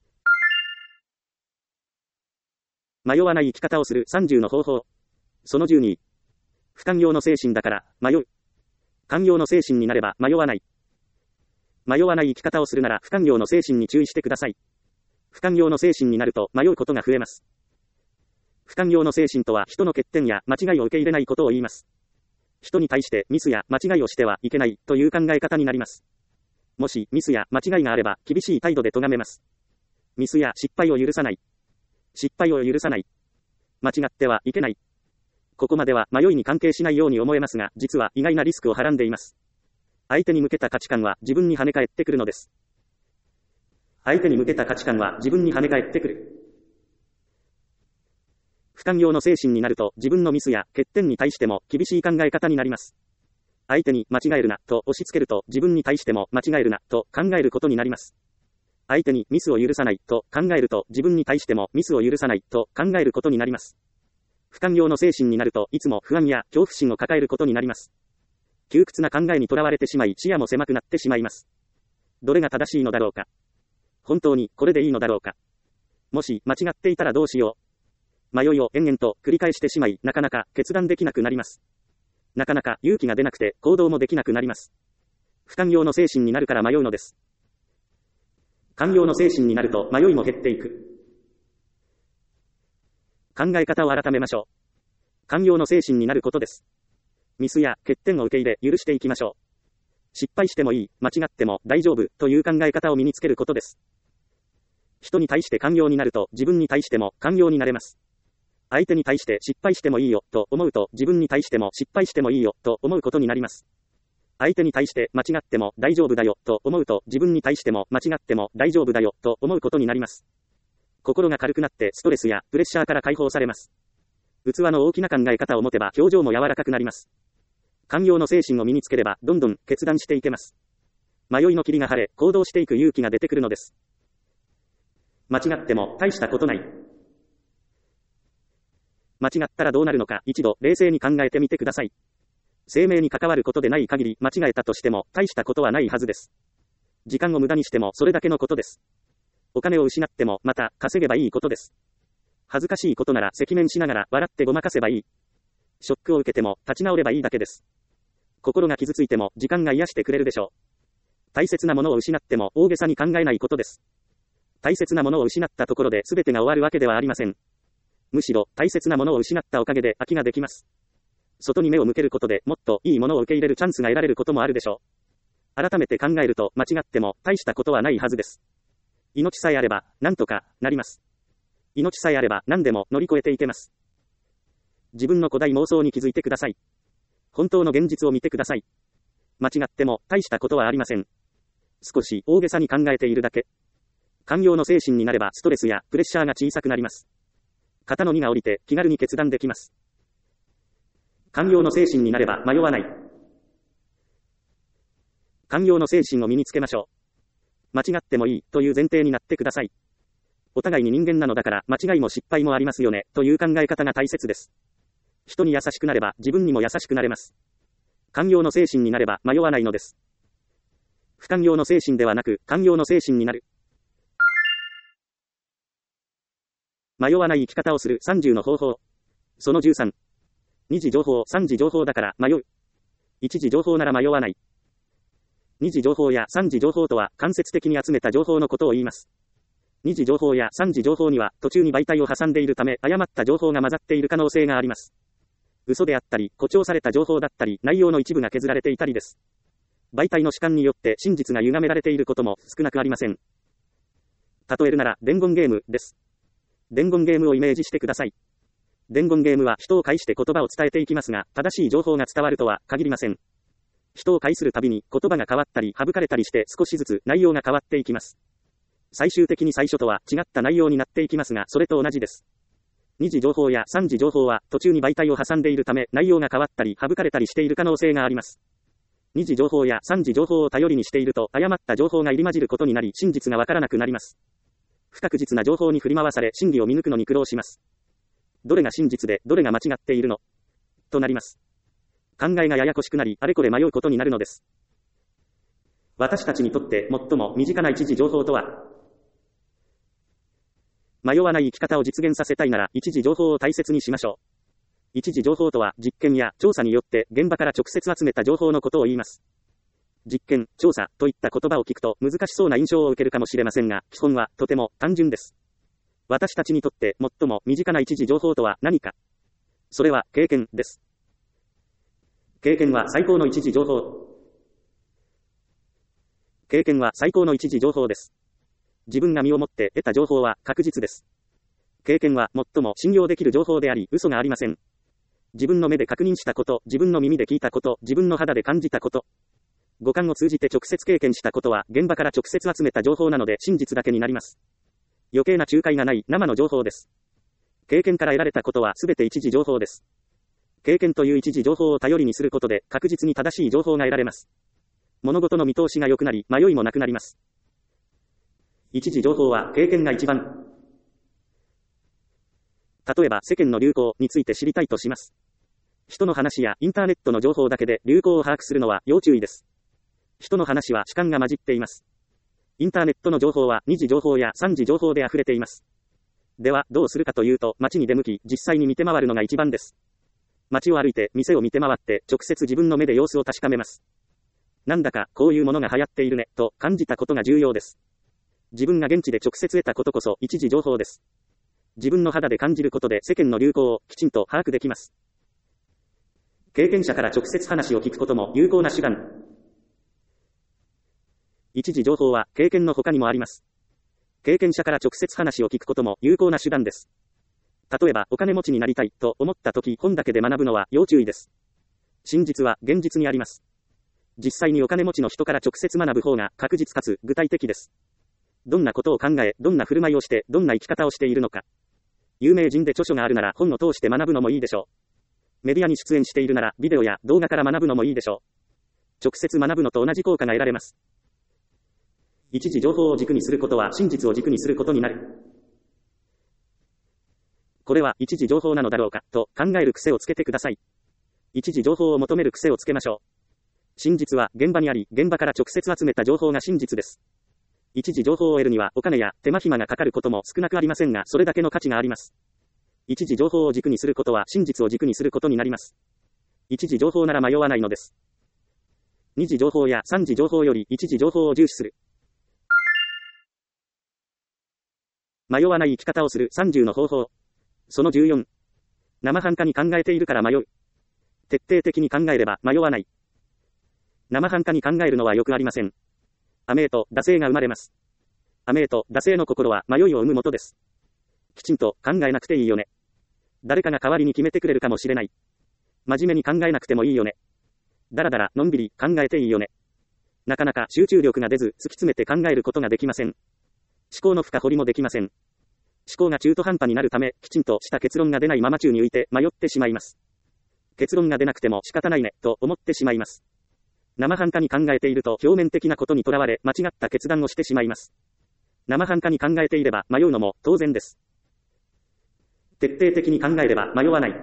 迷わない生き方をするさんじゅうの方法。そのじゅうに。不寛容の精神だから、迷う。寛容の精神になれば、迷わない。迷わない生き方をするなら、不寛容の精神に注意してください。不寛容の精神になると、迷うことが増えます。不寛容の精神とは、人の欠点や間違いを受け入れないことを言います。人に対してミスや間違いをしてはいけないという考え方になります。もしミスや間違いがあれば、厳しい態度で咎めます。ミスや失敗を許さない。失敗を許さない。間違ってはいけない。ここまでは迷いに関係しないように思えますが、実は意外なリスクをはらんでいます。相手に向けた価値観は自分に跳ね返ってくるのです。相手に向けた価値観は自分に跳ね返ってくる。不寛容の精神になると、自分のミスや欠点に対しても厳しい考え方になります。相手に間違えるなと押し付けると、自分に対しても間違えるなと考えることになります。相手にミスを許さないと考えると、自分に対してもミスを許さないと考えることになります。不寛容の精神になると、いつも不安や恐怖心を抱えることになります。窮屈な考えにとらわれてしまい、視野も狭くなってしまいます。どれが正しいのだろうか。本当にこれでいいのだろうか。もし間違っていたらどうしよう。迷いを延々と繰り返してしまい、なかなか決断できなくなります。なかなか勇気が出なくて行動もできなくなります。不寛容の精神になるから迷うのです。寛容の精神になると迷いも減っていく。考え方を改めましょう。寛容の精神になることです。ミスや欠点を受け入れ、許していきましょう。失敗してもいい、間違っても大丈夫という考え方を身につけることです。人に対して寛容になると、自分に対しても寛容になれます。相手に対して失敗してもいいよと思うと、自分に対しても失敗してもいいよと思うことになります。相手に対して間違っても大丈夫だよと思うと、自分に対しても間違っても大丈夫だよと思うことになります。心が軽くなってストレスやプレッシャーから解放されます。器の大きな考え方を持てば表情も柔らかくなります。寛容の精神を身につければどんどん決断していけます。迷いの霧が晴れ、行動していく勇気が出てくるのです。間違っても大したことない。間違ったらどうなるのか一度冷静に考えてみてください。生命に関わることでない限り間違えたとしても大したことはないはずです。時間を無駄にしてもそれだけのことです。お金を失ってもまた稼げばいいことです。恥ずかしいことなら赤面しながら笑ってごまかせばいい。ショックを受けても立ち直ればいいだけです。心が傷ついても時間が癒してくれるでしょう。大切なものを失っても大げさに考えないことです。大切なものを失ったところで全てが終わるわけではありません。むしろ大切なものを失ったおかげで空きができます。外に目を向けることでもっといいものを受け入れるチャンスが得られることもあるでしょう。改めて考えると間違っても大したことはないはずです。命さえあれば何とかなります。命さえあれば何でも乗り越えていけます。自分の古代妄想に気づいてください。本当の現実を見てください。間違っても大したことはありません。少し大げさに考えているだけ。寛容の精神になればストレスやプレッシャーが小さくなります。肩の荷が下りて気軽に決断できます。寛容の精神になれば迷わない。寛容の精神を身につけましょう。間違ってもいいという前提になってください。お互いに人間なのだから間違いも失敗もありますよねという考え方が大切です。人に優しくなれば自分にも優しくなれます。寛容の精神になれば迷わないのです。不寛容の精神ではなく寛容の精神になる。迷わない生き方をするさんじゅうの方法。そのじゅうさん。に次情報、さん次情報だから迷う。いち次情報なら迷わない。に次情報やさん次情報とは間接的に集めた情報のことを言います。 に次情報やさん次情報には途中に媒体を挟んでいるため誤った情報が混ざっている可能性があります。嘘であったり、誇張された情報だったり、内容の一部が削られていたりです。媒体の主観によって真実が歪められていることも少なくありません。例えるなら、伝言ゲームです。伝言ゲームをイメージしてください。伝言ゲームは人を介して言葉を伝えていきますが、正しい情報が伝わるとは限りません。人を介するたびに言葉が変わったり省かれたりして少しずつ内容が変わっていきます。最終的に最初とは違った内容になっていきますが、それと同じです。に次情報やさん次情報は途中に媒体を挟んでいるため内容が変わったり省かれたりしている可能性があります。に次情報やさん次情報を頼りにしていると誤った情報が入り混じることになり真実がわからなくなります。不確実な情報に振り回され真理を見抜くのに苦労します。どれが真実でどれが間違っているのとなります。考えがややこしくなりあれこれ迷うことになるのです。私たちにとって最も身近な一次情報とは、迷わない生き方を実現させたいなら一次情報を大切にしましょう。一次情報とは実験や調査によって現場から直接集めた情報のことを言います。実験、調査といった言葉を聞くと難しそうな印象を受けるかもしれませんが、基本はとても単純です。私たちにとって最も身近な一次情報とは何か。それは経験です。経験は最高の一次情報。経験は最高の一次情報です。自分が身をもって得た情報は確実です。経験は最も信用できる情報であり、嘘がありません。自分の目で確認したこと、自分の耳で聞いたこと、自分の肌で感じたこと、五感を通じて直接経験したことは現場から直接集めた情報なので真実だけになります。余計な仲介がない生の情報です。経験から得られたことはすべて一次情報です。経験という一次情報を頼りにすることで確実に正しい情報が得られます。物事の見通しが良くなり迷いもなくなります。一次情報は経験が一番。例えば世間の流行について知りたいとします。人の話やインターネットの情報だけで流行を把握するのは要注意です。人の話は主観が混じっています。インターネットの情報は二次情報や三次情報で溢れています。ではどうするかというと、街に出向き実際に見て回るのが一番です。街を歩いて店を見て回って直接自分の目で様子を確かめます。なんだかこういうものが流行っているねと感じたことが重要です。自分が現地で直接得たことこそ一次情報です。自分の肌で感じることで世間の流行をきちんと把握できます。経験者から直接話を聞くことも有効な手段。一次情報は経験の他にもあります。経験者から直接話を聞くことも有効な手段です。例えばお金持ちになりたいと思った時、本だけで学ぶのは要注意です。真実は現実にあります。実際にお金持ちの人から直接学ぶ方が確実かつ具体的です。どんなことを考え、どんな振る舞いをして、どんな生き方をしているのか。有名人で著書があるなら本を通して学ぶのもいいでしょう。メディアに出演しているならビデオや動画から学ぶのもいいでしょう。直接学ぶのと同じ効果が得られます。一次情報を軸にすることは真実を軸にすることになる。これは一次情報なのだろうかと考える癖をつけてください。一次情報を求める癖をつけましょう。真実は現場にあり、現場から直接集めた情報が真実です。一次情報を得るにはお金や手間暇がかかることも少なくありませんが、それだけの価値があります。一次情報を軸にすることは真実を軸にすることになります。一次情報なら迷わないのです。二次情報や三次情報より一次情報を重視する。迷わない生き方をするさんじゅうの方法。そのじゅうよん。生半可に考えているから迷う。徹底的に考えれば迷わない。生半可に考えるのはよくありません。甘えと惰性が生まれます。甘えと惰性の心は迷いを生むもとです。きちんと考えなくていいよね。誰かが代わりに決めてくれるかもしれない。真面目に考えなくてもいいよね。だらだらのんびり考えていいよね。なかなか集中力が出ず突き詰めて考えることができません。思考の深掘りもできません。思考が中途半端になるため、きちんとした結論が出ないまま宙に浮いて迷ってしまいます。結論が出なくても仕方ないねと思ってしまいます。生半可に考えていると表面的なことにとらわれ間違った決断をしてしまいます。生半可に考えていれば迷うのも当然です。徹底的に考えれば迷わない。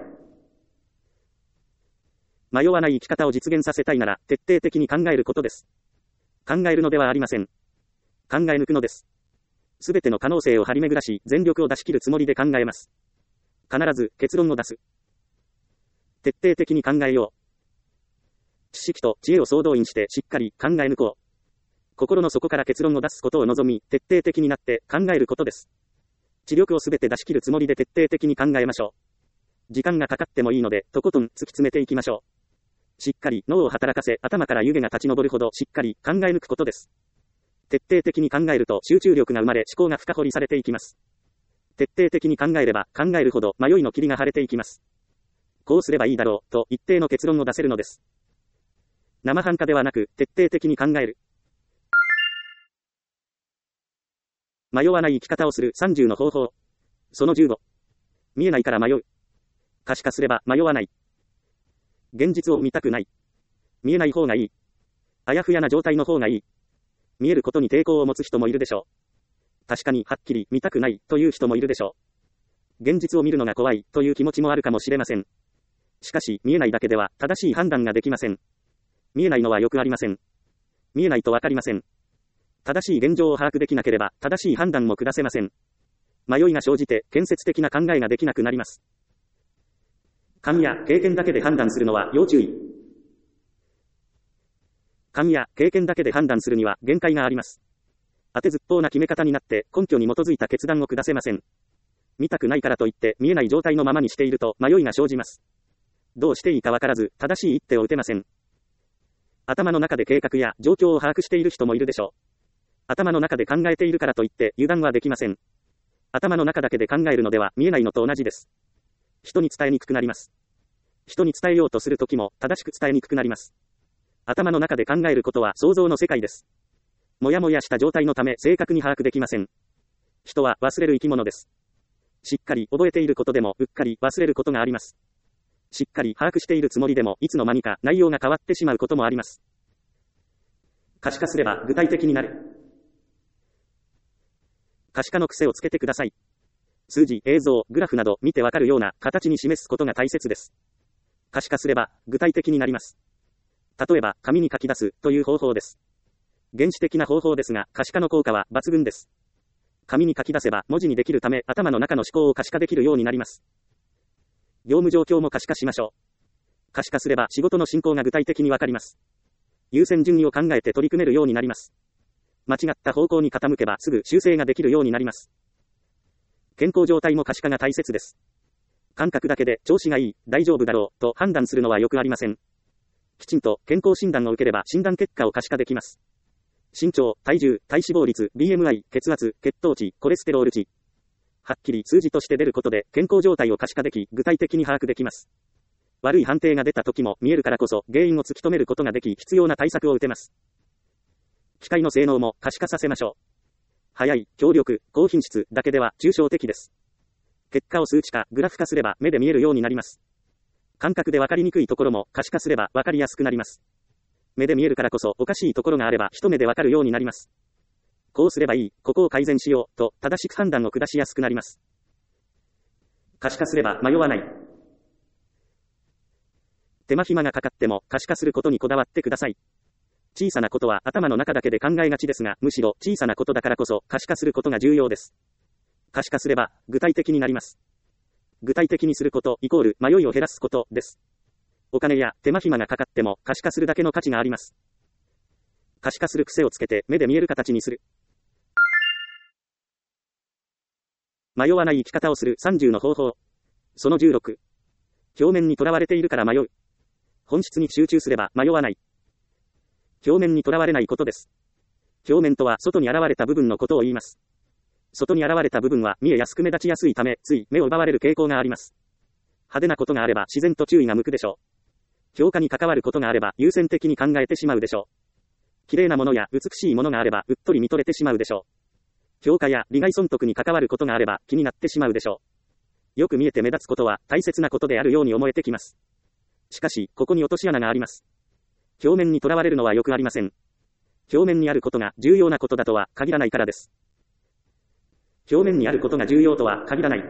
迷わない生き方を実現させたいなら徹底的に考えることです。考えるのではありません。考え抜くのです。すべての可能性を張り巡らし全力を出し切るつもりで考えます。必ず結論を出す。徹底的に考えよう。知識と知恵を総動員してしっかり考え抜こう。 心の底から結論を出すことを望み、徹底的になって考えることです。知力をすべて出し切るつもりで徹底的に考えましょう。時間がかかってもいいので、とことん突き詰めていきましょう。しっかり脳を働かせ、頭から湯気が立ち上るほどしっかり考え抜くことです。徹底的に考えると集中力が生まれ、思考が深掘りされていきます。徹底的に考えれば考えるほど迷いの霧が晴れていきます。こうすればいいだろうと一定の結論を出せるのです。生半可ではなく徹底的に考える。迷わない生き方をするさんじゅうの方法。そのじゅうご。見えないから迷う。可視化すれば迷わない。現実を見たくない。見えない方がいい。あやふやな状態の方がいい。見えることに抵抗を持つ人もいるでしょう。確かにはっきり見たくないという人もいるでしょう。現実を見るのが怖いという気持ちもあるかもしれません。しかし見えないだけでは正しい判断ができません。見えないのはよくありません。見えないとわかりません。正しい現状を把握できなければ正しい判断も下せません。迷いが生じて建設的な考えができなくなります。勘や経験だけで判断するのは要注意。勘や経験だけで判断するには限界があります。当てずっぽうな決め方になって根拠に基づいた決断を下せません。見たくないからといって見えない状態のままにしていると迷いが生じます。どうしていいかわからず正しい一手を打てません。頭の中で計画や状況を把握している人もいるでしょう。頭の中で考えているからといって油断はできません。頭の中だけで考えるのでは見えないのと同じです。人に伝えにくくなります。人に伝えようとするときも正しく伝えにくくなります。頭の中で考えることは想像の世界です。もやもやした状態のため正確に把握できません。人は忘れる生き物です。しっかり覚えていることでもうっかり忘れることがあります。しっかり把握しているつもりでもいつの間にか内容が変わってしまうこともあります。可視化すれば具体的になる。可視化の癖をつけてください。数字、映像、グラフなど見てわかるような形に示すことが大切です。可視化すれば具体的になります。例えば紙に書き出すという方法です。原始的な方法ですが可視化の効果は抜群です。紙に書き出せば文字にできるため頭の中の思考を可視化できるようになります。業務状況も可視化しましょう。可視化すれば仕事の進行が具体的にわかります。優先順位を考えて取り組めるようになります。間違った方向に傾けばすぐ修正ができるようになります。健康状態も可視化が大切です。感覚だけで調子がいい、大丈夫だろうと判断するのはよくありません。きちんと健康診断を受ければ診断結果を可視化できます。身長、体重、体脂肪率、ビーエムアイ、血圧、血糖値、コレステロール値。はっきり数字として出ることで健康状態を可視化でき、具体的に把握できます。悪い判定が出た時も見えるからこそ原因を突き止めることができ、必要な対策を打てます。機械の性能も可視化させましょう。速い、強力、高品質だけでは抽象的です。結果を数値化、グラフ化すれば目で見えるようになります。感覚で分かりにくいところも可視化すれば分かりやすくなります。目で見えるからこそおかしいところがあれば一目で分かるようになります。こうすればいい、ここを改善しようと正しく判断を下しやすくなります。可視化すれば迷わない。手間暇がかかっても可視化することにこだわってください。小さなことは頭の中だけで考えがちですが、むしろ小さなことだからこそ可視化することが重要です。可視化すれば具体的になります。具体的にすることイコール迷いを減らすことです。お金や手間暇がかかっても可視化するだけの価値があります。可視化する癖をつけて目で見える形にする。迷わない生き方をするさんじゅうの方法。そのじゅうろく。表面にとらわれているから迷う。本質に集中すれば迷わない。表面にとらわれないことです。表面とは外に現れた部分のことを言います。外に現れた部分は見えやすく目立ちやすいため、つい目を奪われる傾向があります。派手なことがあれば自然と注意が向くでしょう。評価に関わることがあれば優先的に考えてしまうでしょう。綺麗なものや美しいものがあればうっとり見とれてしまうでしょう。評価や利害損得に関わることがあれば気になってしまうでしょう。よく見えて目立つことは大切なことであるように思えてきます。しかし、ここに落とし穴があります。表面にとらわれるのはよくありません。表面にあることが重要なことだとは限らないからです。表面にあることが重要とは限らない。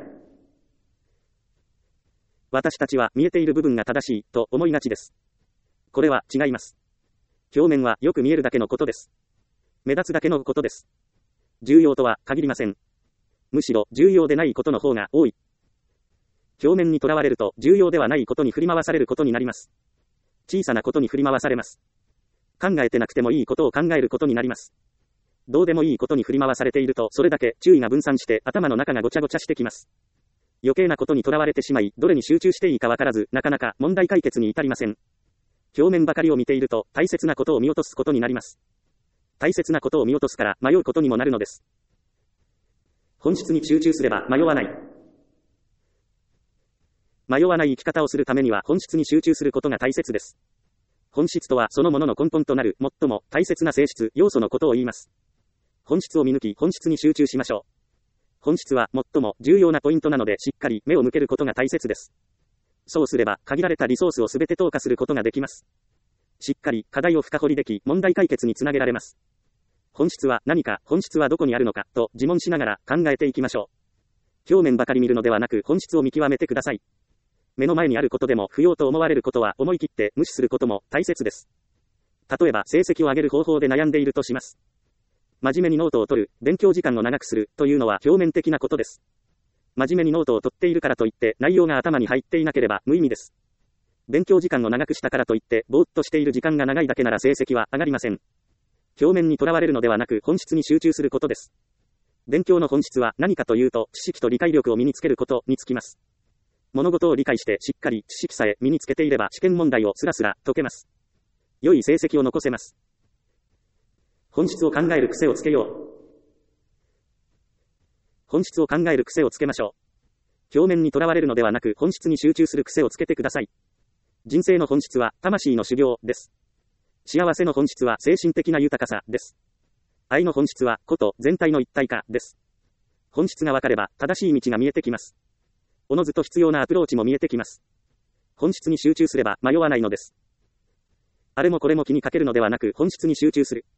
私たちは見えている部分が正しいと思いがちです。これは違います。表面はよく見えるだけのことです。目立つだけのことです。重要とは限りません。むしろ重要でないことの方が多い。表面にとらわれると重要ではないことに振り回されることになります。小さなことに振り回されます。 考えてなくてもいいことを考えることになります。どうでもいいことに振り回されていると、それだけ注意が分散して頭の中がごちゃごちゃしてきます。余計なことにとらわれてしまい、どれに集中していいかわからず、なかなか問題解決に至りません。表面ばかりを見ていると、大切なことを見落とすことになります。大切なことを見落とすから迷うことにもなるのです。本質に集中すれば迷わない。迷わない生き方をするためには本質に集中することが大切です。本質とはそのものの根本となる最も大切な性質、要素のことを言います。本質を見抜き本質に集中しましょう。本質は最も重要なポイントなのでしっかり目を向けることが大切です。そうすれば限られたリソースをすべて投下することができます。しっかり課題を深掘りでき問題解決につなげられます。本質は何か、本質はどこにあるのかと自問しながら考えていきましょう。表面ばかり見るのではなく本質を見極めてください。目の前にあることでも不要と思われることは思い切って無視することも大切です。例えば成績を上げる方法で悩んでいるとします。真面目にノートを取る、勉強時間を長くするというのは表面的なことです。真面目にノートを取っているからといって内容が頭に入っていなければ無意味です。勉強時間を長くしたからといってぼーっとしている時間が長いだけなら成績は上がりません。表面にとらわれるのではなく本質に集中することです。勉強の本質は何かというと、知識と理解力を身につけることにつきます。物事を理解してしっかり知識さえ身につけていれば試験問題をスラスラ解けます。良い成績を残せます。本質を考える癖をつけよう。本質を考える癖をつけましょう。表面にとらわれるのではなく本質に集中する癖をつけてください。人生の本質は魂の修行です。幸せの本質は精神的な豊かさです。愛の本質はこと全体の一体化です。本質が分かれば正しい道が見えてきます。おのずと必要なアプローチも見えてきます。本質に集中すれば迷わないのです。あれもこれも気にかけるのではなく本質に集中する。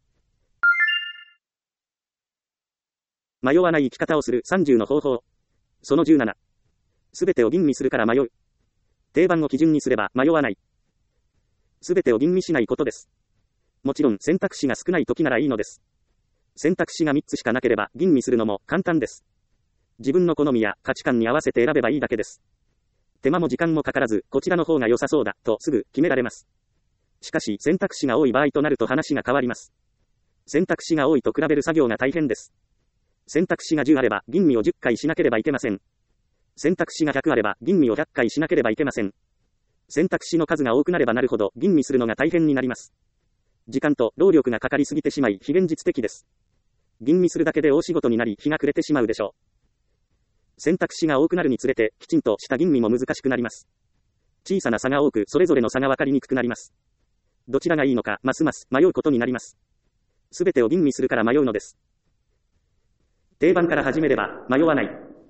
迷わない生き方をするさんじゅうの方法。そのじゅうなな。すべてを吟味するから迷う。定番を基準にすれば迷わない。すべてを吟味しないことです。もちろん選択肢が少ない時ならいいのです。選択肢がみっつしかなければ吟味するのも簡単です。自分の好みや価値観に合わせて選べばいいだけです。手間も時間もかからず、こちらの方が良さそうだとすぐ決められます。しかし選択肢が多い場合となると話が変わります。選択肢が多いと比べる作業が大変です。選択肢がじゅうあれば吟味をじゅっかいしなければいけません。選択肢がひゃくあれば吟味をひゃっかいしなければいけません。選択肢の数が多くなればなるほど吟味するのが大変になります。時間と労力がかかりすぎてしまい非現実的です。吟味するだけで大仕事になり日が暮れてしまうでしょう。選択肢が多くなるにつれてきちんとした吟味も難しくなります。小さな差が多くそれぞれの差が分かりにくくなります。どちらがいいのかますます迷うことになります。すべてを吟味するから迷うのです。定番から始めれば迷わない。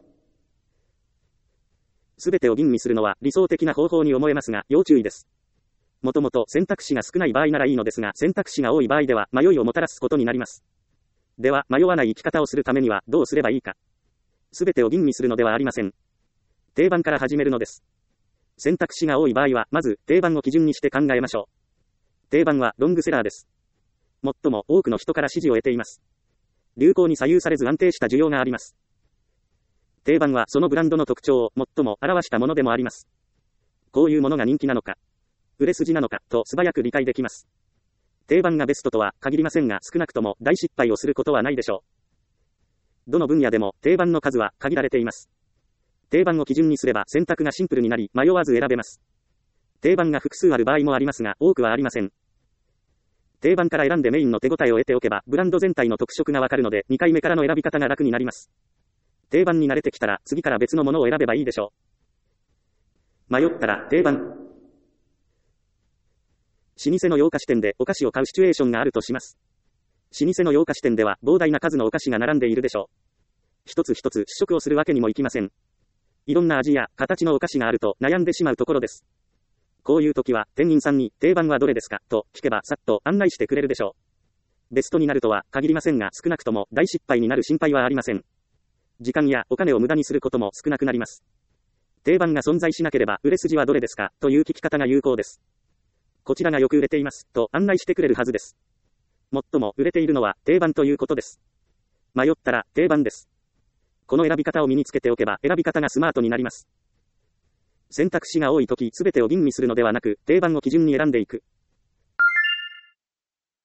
すべてを吟味するのは理想的な方法に思えますが要注意です。もともと選択肢が少ない場合ならいいのですが選択肢が多い場合では迷いをもたらすことになります。では迷わない生き方をするためにはどうすればいいか。すべてを吟味するのではありません。定番から始めるのです。選択肢が多い場合はまず定番を基準にして考えましょう。定番はロングセラーです。最も多くの人から支持を得ています。流行に左右されず安定した需要があります。定番はそのブランドの特徴を最も表したものでもあります。こういうものが人気なのか、売れ筋なのかと素早く理解できます。定番がベストとは限りませんが少なくとも大失敗をすることはないでしょう。どの分野でも定番の数は限られています。定番を基準にすれば選択がシンプルになり迷わず選べます。定番が複数ある場合もありますが多くはありません。定番から選んでメインの手応えを得ておけばブランド全体の特色がわかるのでにかいめからの選び方が楽になります。定番に慣れてきたら次から別のものを選べばいいでしょう。迷ったら定番。老舗の洋菓子店でお菓子を買うシチュエーションがあるとします。老舗の洋菓子店では膨大な数のお菓子が並んでいるでしょう。一つ一つ試食をするわけにもいきません。いろんな味や形のお菓子があると悩んでしまうところです。こういう時は店員さんに定番はどれですかと聞けばさっと案内してくれるでしょう。ベストになるとは限りませんが少なくとも大失敗になる心配はありません。時間やお金を無駄にすることも少なくなります。定番が存在しなければ売れ筋はどれですかという聞き方が有効です。こちらがよく売れていますと案内してくれるはずです。最も売れているのは定番ということです。迷ったら定番です。この選び方を身につけておけば選び方がスマートになります。選択肢が多いときすべてを吟味するのではなく定番を基準に選んでいく。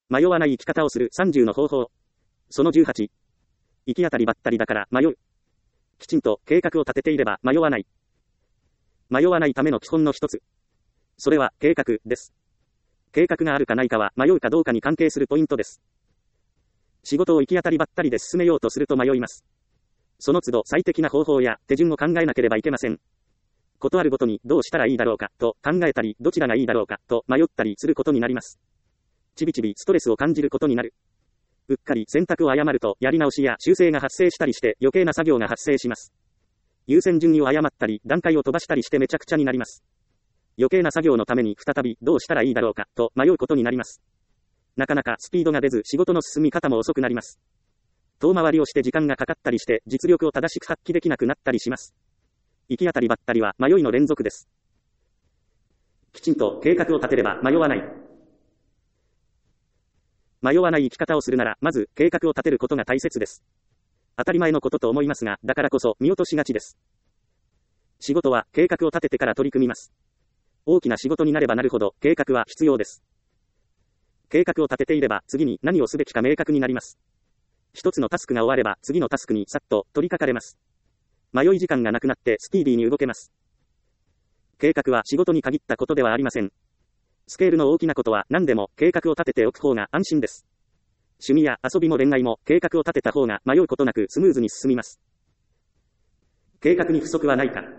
迷わない生き方をするさんじゅうの方法。そのじゅうはち。行き当たりばったりだから迷う。きちんと計画を立てていれば迷わない。迷わないための基本の一つ。それは計画です。計画があるかないかは迷うかどうかに関係するポイントです。仕事を行き当たりばったりで進めようとすると迷います。その都度最適な方法や手順を考えなければいけません。ことあるごとにどうしたらいいだろうかと考えたり、どちらがいいだろうかと迷ったりすることになります。ちびちびストレスを感じることになる。うっかり選択を誤るとやり直しや修正が発生したりして余計な作業が発生します。優先順位を誤ったり段階を飛ばしたりしてめちゃくちゃになります。余計な作業のために再びどうしたらいいだろうかと迷うことになります。なかなかスピードが出ず仕事の進み方も遅くなります。遠回りをして時間がかかったりして実力を正しく発揮できなくなったりします。行き当たりばったりは迷いの連続です。きちんと計画を立てれば迷わない。迷わない生き方をするなら、まず計画を立てることが大切です。当たり前のことと思いますが、だからこそ見落としがちです。仕事は計画を立ててから取り組みます。大きな仕事になればなるほど計画は必要です。計画を立てていれば次に何をすべきか明確になります。一つのタスクが終われば次のタスクにさっと取り掛かれます。迷い時間がなくなってスピーディーに動けます。計画は仕事に限ったことではありません。スケールの大きなことは何でも計画を立てておく方が安心です。趣味や遊びも恋愛も計画を立てた方が迷うことなくスムーズに進みます。計画に不足はないか。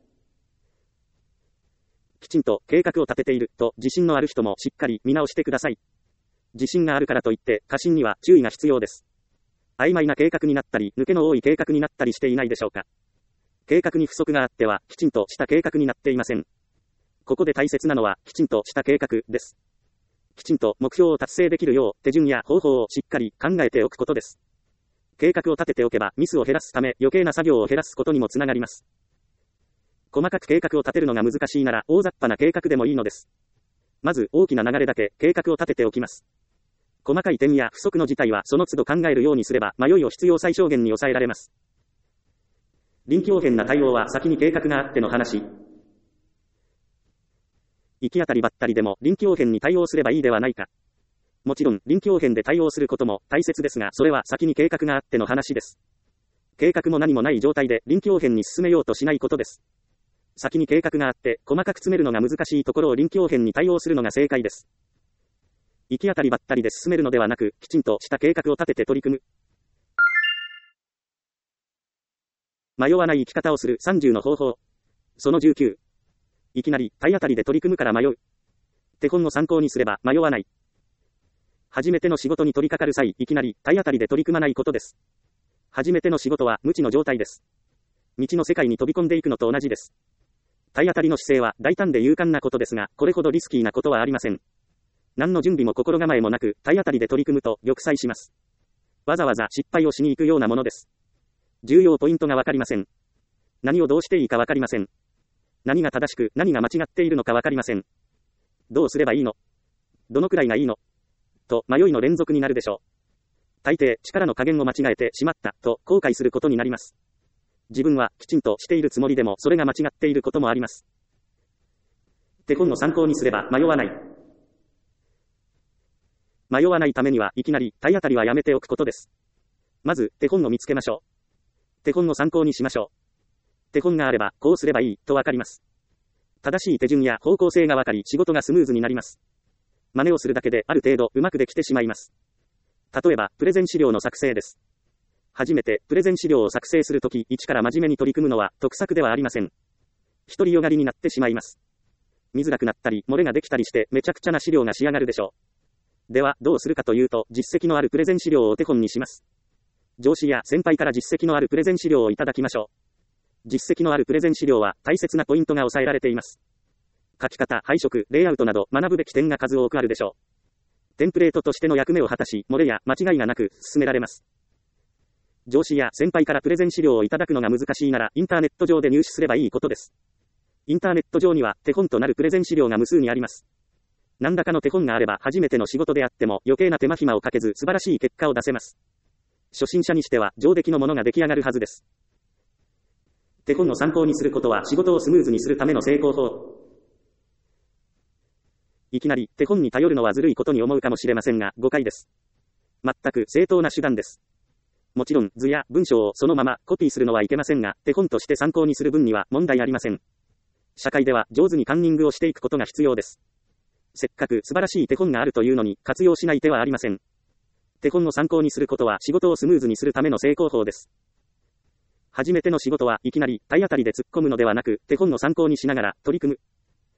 きちんと計画を立てていると自信のある人もしっかり見直してください。自信があるからといって過信には注意が必要です。曖昧な計画になったり抜けの多い計画になったりしていないでしょうか。計画に不足があってはきちんとした計画になっていません。ここで大切なのはきちんとした計画です。きちんと目標を達成できるよう手順や方法をしっかり考えておくことです。計画を立てておけばミスを減らすため余計な作業を減らすことにもつながります。細かく計画を立てるのが難しいなら大雑把な計画でもいいのです。まず大きな流れだけ計画を立てておきます。細かい点や不足の事態はその都度考えるようにすれば迷いを必要最小限に抑えられます。臨機応変な対応は先に計画があっての話。行き当たりばったりでも臨機応変に対応すればいいではないか。もちろん臨機応変で対応することも大切ですが、それは先に計画があっての話です。計画も何もない状態で臨機応変に進めようとしないことです。先に計画があって細かく詰めるのが難しいところを臨機応変に対応するのが正解です。行き当たりばったりで進めるのではなく、きちんとした計画を立てて取り組む。迷わない生き方をするさんじゅうの方法。そのじゅうきゅう。いきなり体当たりで取り組むから迷う。手本を参考にすれば迷わない。初めての仕事に取り掛かる際、いきなり体当たりで取り組まないことです。初めての仕事は無知の状態です。未知の世界に飛び込んでいくのと同じです。体当たりの姿勢は大胆で勇敢なことですが、これほどリスキーなことはありません。何の準備も心構えもなく、体当たりで取り組むと玉砕します。わざわざ失敗をしに行くようなものです。重要ポイントがわかりません。何をどうしていいかわかりません。何が正しく、何が間違っているのかわかりません。どうすればいいの？どのくらいがいいの？と迷いの連続になるでしょう。大抵、力の加減を間違えてしまった、と後悔することになります。自分はきちんとしているつもりでも、それが間違っていることもあります。手本の参考にすれば迷わない。迷わないためには、いきなり体当たりはやめておくことです。まず、手本を見つけましょう。手本を参考にしましょう。手本があれば、こうすればいい、とわかります。正しい手順や方向性がわかり、仕事がスムーズになります。真似をするだけである程度うまくできてしまいます。例えば、プレゼン資料の作成です。初めてプレゼン資料を作成するとき、一から真面目に取り組むのは得策ではありません。独りよがりになってしまいます。見づらくなったり、漏れができたりして、めちゃくちゃな資料が仕上がるでしょう。では、どうするかというと、実績のあるプレゼン資料をお手本にします。上司や先輩から実績のあるプレゼン資料をいただきましょう。実績のあるプレゼン資料は大切なポイントが抑えられています。書き方、配色、レイアウトなど学ぶべき点が数多くあるでしょう。テンプレートとしての役目を果たし、漏れや間違いがなく進められます。上司や先輩からプレゼン資料をいただくのが難しいなら、インターネット上で入手すればいいことです。インターネット上には手本となるプレゼン資料が無数にあります。何らかの手本があれば初めての仕事であっても余計な手間暇をかけず素晴らしい結果を出せます。初心者にしては上出来のものが出来上がるはずです。手本を参考にすることは仕事をスムーズにするための成功法。 いきなり手本に頼るのはずるいことに思うかもしれませんが、誤解です。全く正当な手段です。もちろん図や文章をそのままコピーするのはいけませんが、手本として参考にする分には問題ありません。社会では上手にカンニングをしていくことが必要です。せっかく素晴らしい手本があるというのに活用しない手はありません。手本を参考にすることは仕事をスムーズにするための成功法です。初めての仕事はいきなり体当たりで突っ込むのではなく、手本を参考にしながら取り組む。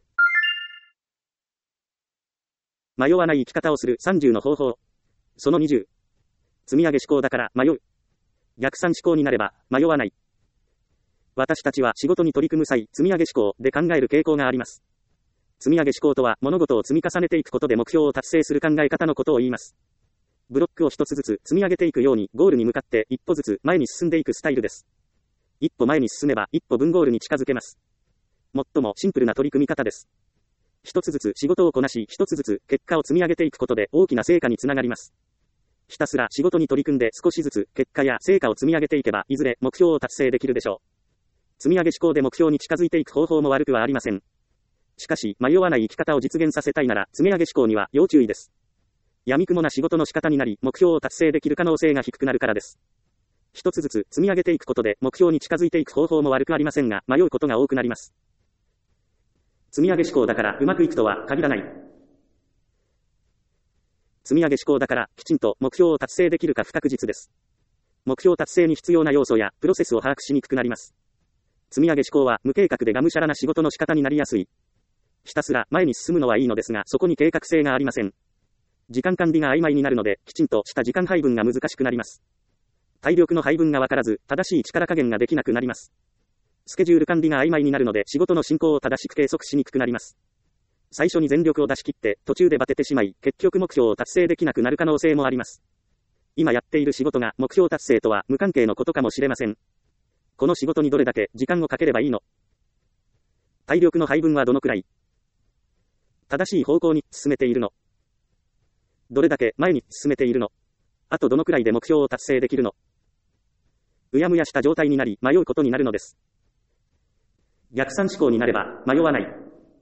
迷わない生き方をするさんじゅうの方法。そのにじゅう。積み上げ思考だから迷う。逆算思考になれば迷わない。私たちは仕事に取り組む際、積み上げ思考で考える傾向があります。積み上げ思考とは物事を積み重ねていくことで目標を達成する考え方のことを言います。ブロックを一つずつ積み上げていくようにゴールに向かって一歩ずつ前に進んでいくスタイルです。一歩前に進めば一歩分ゴールに近づけます。最もシンプルな取り組み方です。一つずつ仕事をこなし、一つずつ結果を積み上げていくことで大きな成果につながります。ひたすら仕事に取り組んで少しずつ結果や成果を積み上げていけば、いずれ目標を達成できるでしょう。積み上げ思考で目標に近づいていく方法も悪くはありません。しかし、迷わない生き方を実現させたいなら、積み上げ思考には要注意です。闇雲な仕事の仕方になり、目標を達成できる可能性が低くなるからです。一つずつ積み上げていくことで目標に近づいていく方法も悪くありませんが、迷うことが多くなります。積み上げ思考だからうまくいくとは限らない。積み上げ思考だからきちんと目標を達成できるか不確実です。目標達成に必要な要素やプロセスを把握しにくくなります。積み上げ思考は無計画でがむしゃらな仕事の仕方になりやすい。ひたすら前に進むのはいいのですが、そこに計画性がありません。時間管理が曖昧になるので、きちんとした時間配分が難しくなります。体力の配分がわからず、正しい力加減ができなくなります。スケジュール管理が曖昧になるので、仕事の進行を正しく計測しにくくなります。最初に全力を出し切って、途中でバテてしまい、結局目標を達成できなくなる可能性もあります。今やっている仕事が目標達成とは無関係のことかもしれません。この仕事にどれだけ時間をかければいいの？体力の配分はどのくらい？正しい方向に進めているの？どれだけ前に進めているの？あとどのくらいで目標を達成できるの？うやむやした状態になり迷うことになるのです。逆算思考になれば迷わない。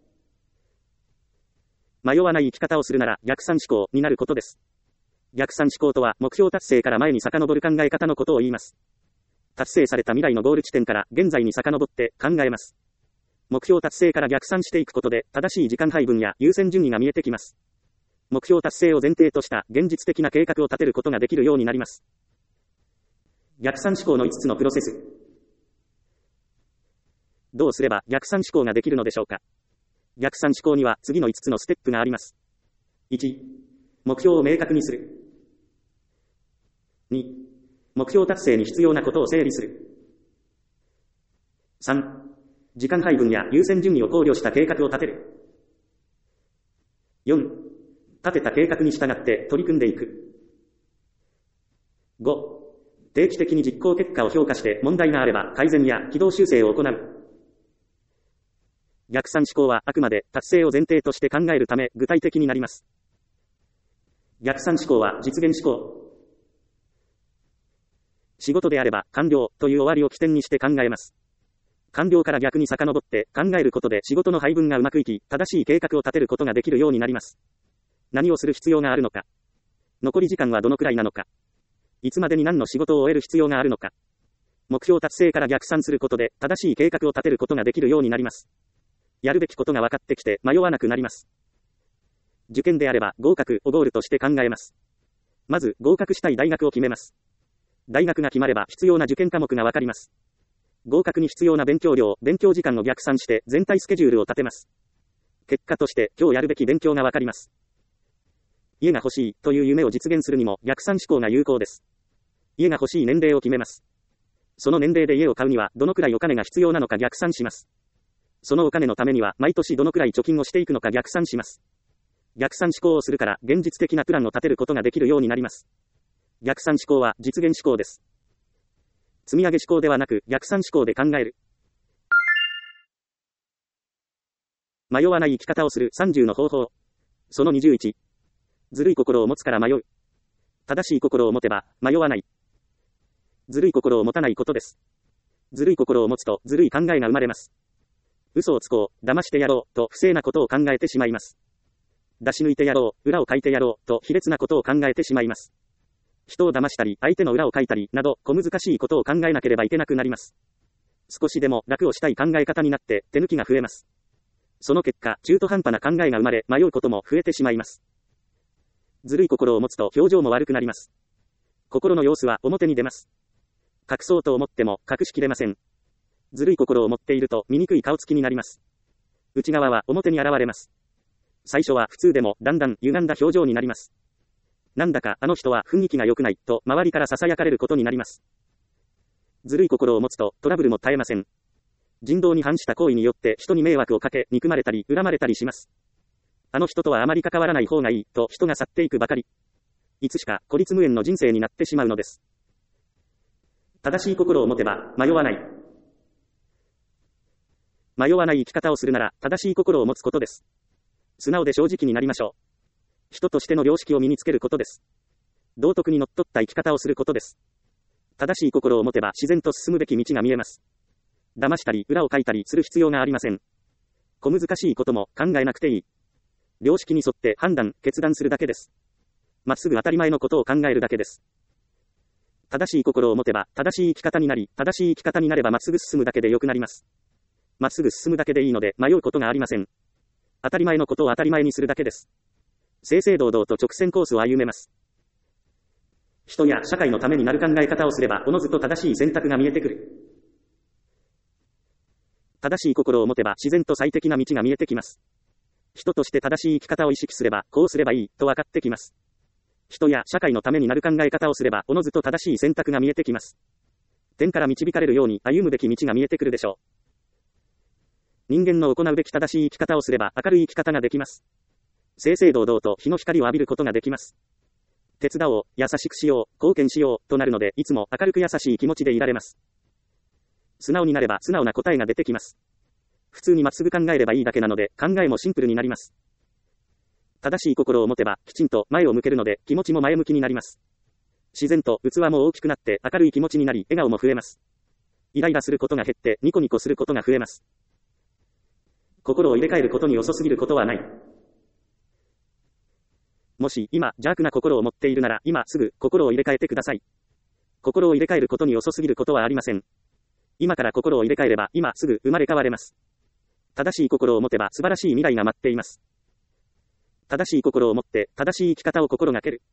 迷わない生き方をするなら逆算思考になることです。逆算思考とは目標達成から前に遡る考え方のことを言います。達成された未来のゴール地点から現在に遡って考えます。目標達成から逆算していくことで正しい時間配分や優先順位が見えてきます。目標達成を前提とした現実的な計画を立てることができるようになります。逆算思考のいつつのプロセス。どうすれば逆算思考ができるのでしょうか。逆算思考には次のいつつのステップがあります。いち、目標を明確にする。に、目標達成に必要なことを整理する。さん、時間配分や優先順位を考慮した計画を立てる。よん、立てた計画に従って取り組んでいく。ご、定期的に実行結果を評価して問題があれば改善や軌道修正を行う。逆算思考はあくまで達成を前提として考えるため具体的になります。逆算思考は実現思考。仕事であれば完了という終わりを起点にして考えます。完了から逆に遡って考えることで仕事の配分がうまくいき、正しい計画を立てることができるようになります。何をする必要があるのか。残り時間はどのくらいなのか。いつまでに何の仕事を終える必要があるのか。目標達成から逆算することで正しい計画を立てることができるようになります。やるべきことが分かってきて迷わなくなります。受験であれば合格をゴールとして考えます。まず合格したい大学を決めます。大学が決まれば必要な受験科目が分かります。合格に必要な勉強量、勉強時間を逆算して全体スケジュールを立てます。結果として今日やるべき勉強が分かります。家が欲しいという夢を実現するにも逆算思考が有効です。家が欲しい年齢を決めます。その年齢で家を買うにはどのくらいお金が必要なのか逆算します。そのお金のためには毎年どのくらい貯金をしていくのか逆算します。逆算思考をするから現実的なプランを立てることができるようになります。逆算思考は実現思考です。積み上げ思考ではなく逆算思考で考える。迷わない生き方をするさんじゅうの方法。そのにじゅういち。ずるい心を持つから迷う。正しい心を持てば迷わない。ずるい心を持たないことです。ずるい心を持つとずるい考えが生まれます。嘘をつこう、騙してやろうと不正なことを考えてしまいます。 出し抜いてやろう、裏を書いてやろう、と卑劣なことを考えてしまいます。人を騙したり、相手の裏を書いたり、など、小難しいことを考えなければいけなくなります。少しでも楽をしたい考え方になって、手抜きが増えます。その結果、中途半端な考えが生まれ、迷うことも増えてしまいます。ずるい心を持つと表情も悪くなります。心の様子は表に出ます。隠そうと思っても隠しきれません。ずるい心を持っていると醜い顔つきになります。内側は表に現れます。最初は普通でもだんだん歪んだ表情になります。なんだかあの人は雰囲気が良くないと周りから囁かれることになります。ずるい心を持つとトラブルも絶えません。人道に反した行為によって人に迷惑をかけ、憎まれたり恨まれたりします。あの人とはあまり関わらない方がいいと人が去っていくばかり。いつしか孤立無縁の人生になってしまうのです。正しい心を持てば迷わない。迷わない生き方をするなら正しい心を持つことです。素直で正直になりましょう。人としての良識を身につけることです。道徳にのっとった生き方をすることです。正しい心を持てば自然と進むべき道が見えます。騙したり裏を書いたりする必要がありません。小難しいことも考えなくていい。良識に沿って判断、決断するだけです。まっすぐ当たり前のことを考えるだけです。正しい心を持てば正しい生き方になり、正しい生き方になればまっすぐ進むだけで良くなります。まっすぐ進むだけでいいので迷うことがありません。当たり前のことを当たり前にするだけです。正々堂々と直線コースを歩めます。人や社会のためになる考え方をすればおのずと正しい選択が見えてくる。正しい心を持てば自然と最適な道が見えてきます。人として正しい生き方を意識すればこうすればいいと分かってきます。人や社会のためになる考え方をすればおのずと正しい選択が見えてきます。天から導かれるように歩むべき道が見えてくるでしょう。人間の行うべき正しい生き方をすれば明るい生き方ができます。正々堂々と日の光を浴びることができます。手伝おう、優しくしよう、貢献しようとなるのでいつも明るく優しい気持ちでいられます。素直になれば素直な答えが出てきます。普通にまっすぐ考えればいいだけなので考えもシンプルになります。正しい心を持てばきちんと前を向けるので気持ちも前向きになります。自然と器も大きくなって明るい気持ちになり笑顔も増えます。イライラすることが減ってニコニコすることが増えます。心を入れ替えることに遅すぎることはない。もし今邪悪な心を持っているなら今すぐ心を入れ替えてください。心を入れ替えることに遅すぎることはありません。今から心を入れ替えれば今すぐ生まれ変われます。正しい心を持てば素晴らしい未来が待っています。正しい心を持って正しい生き方を心がける。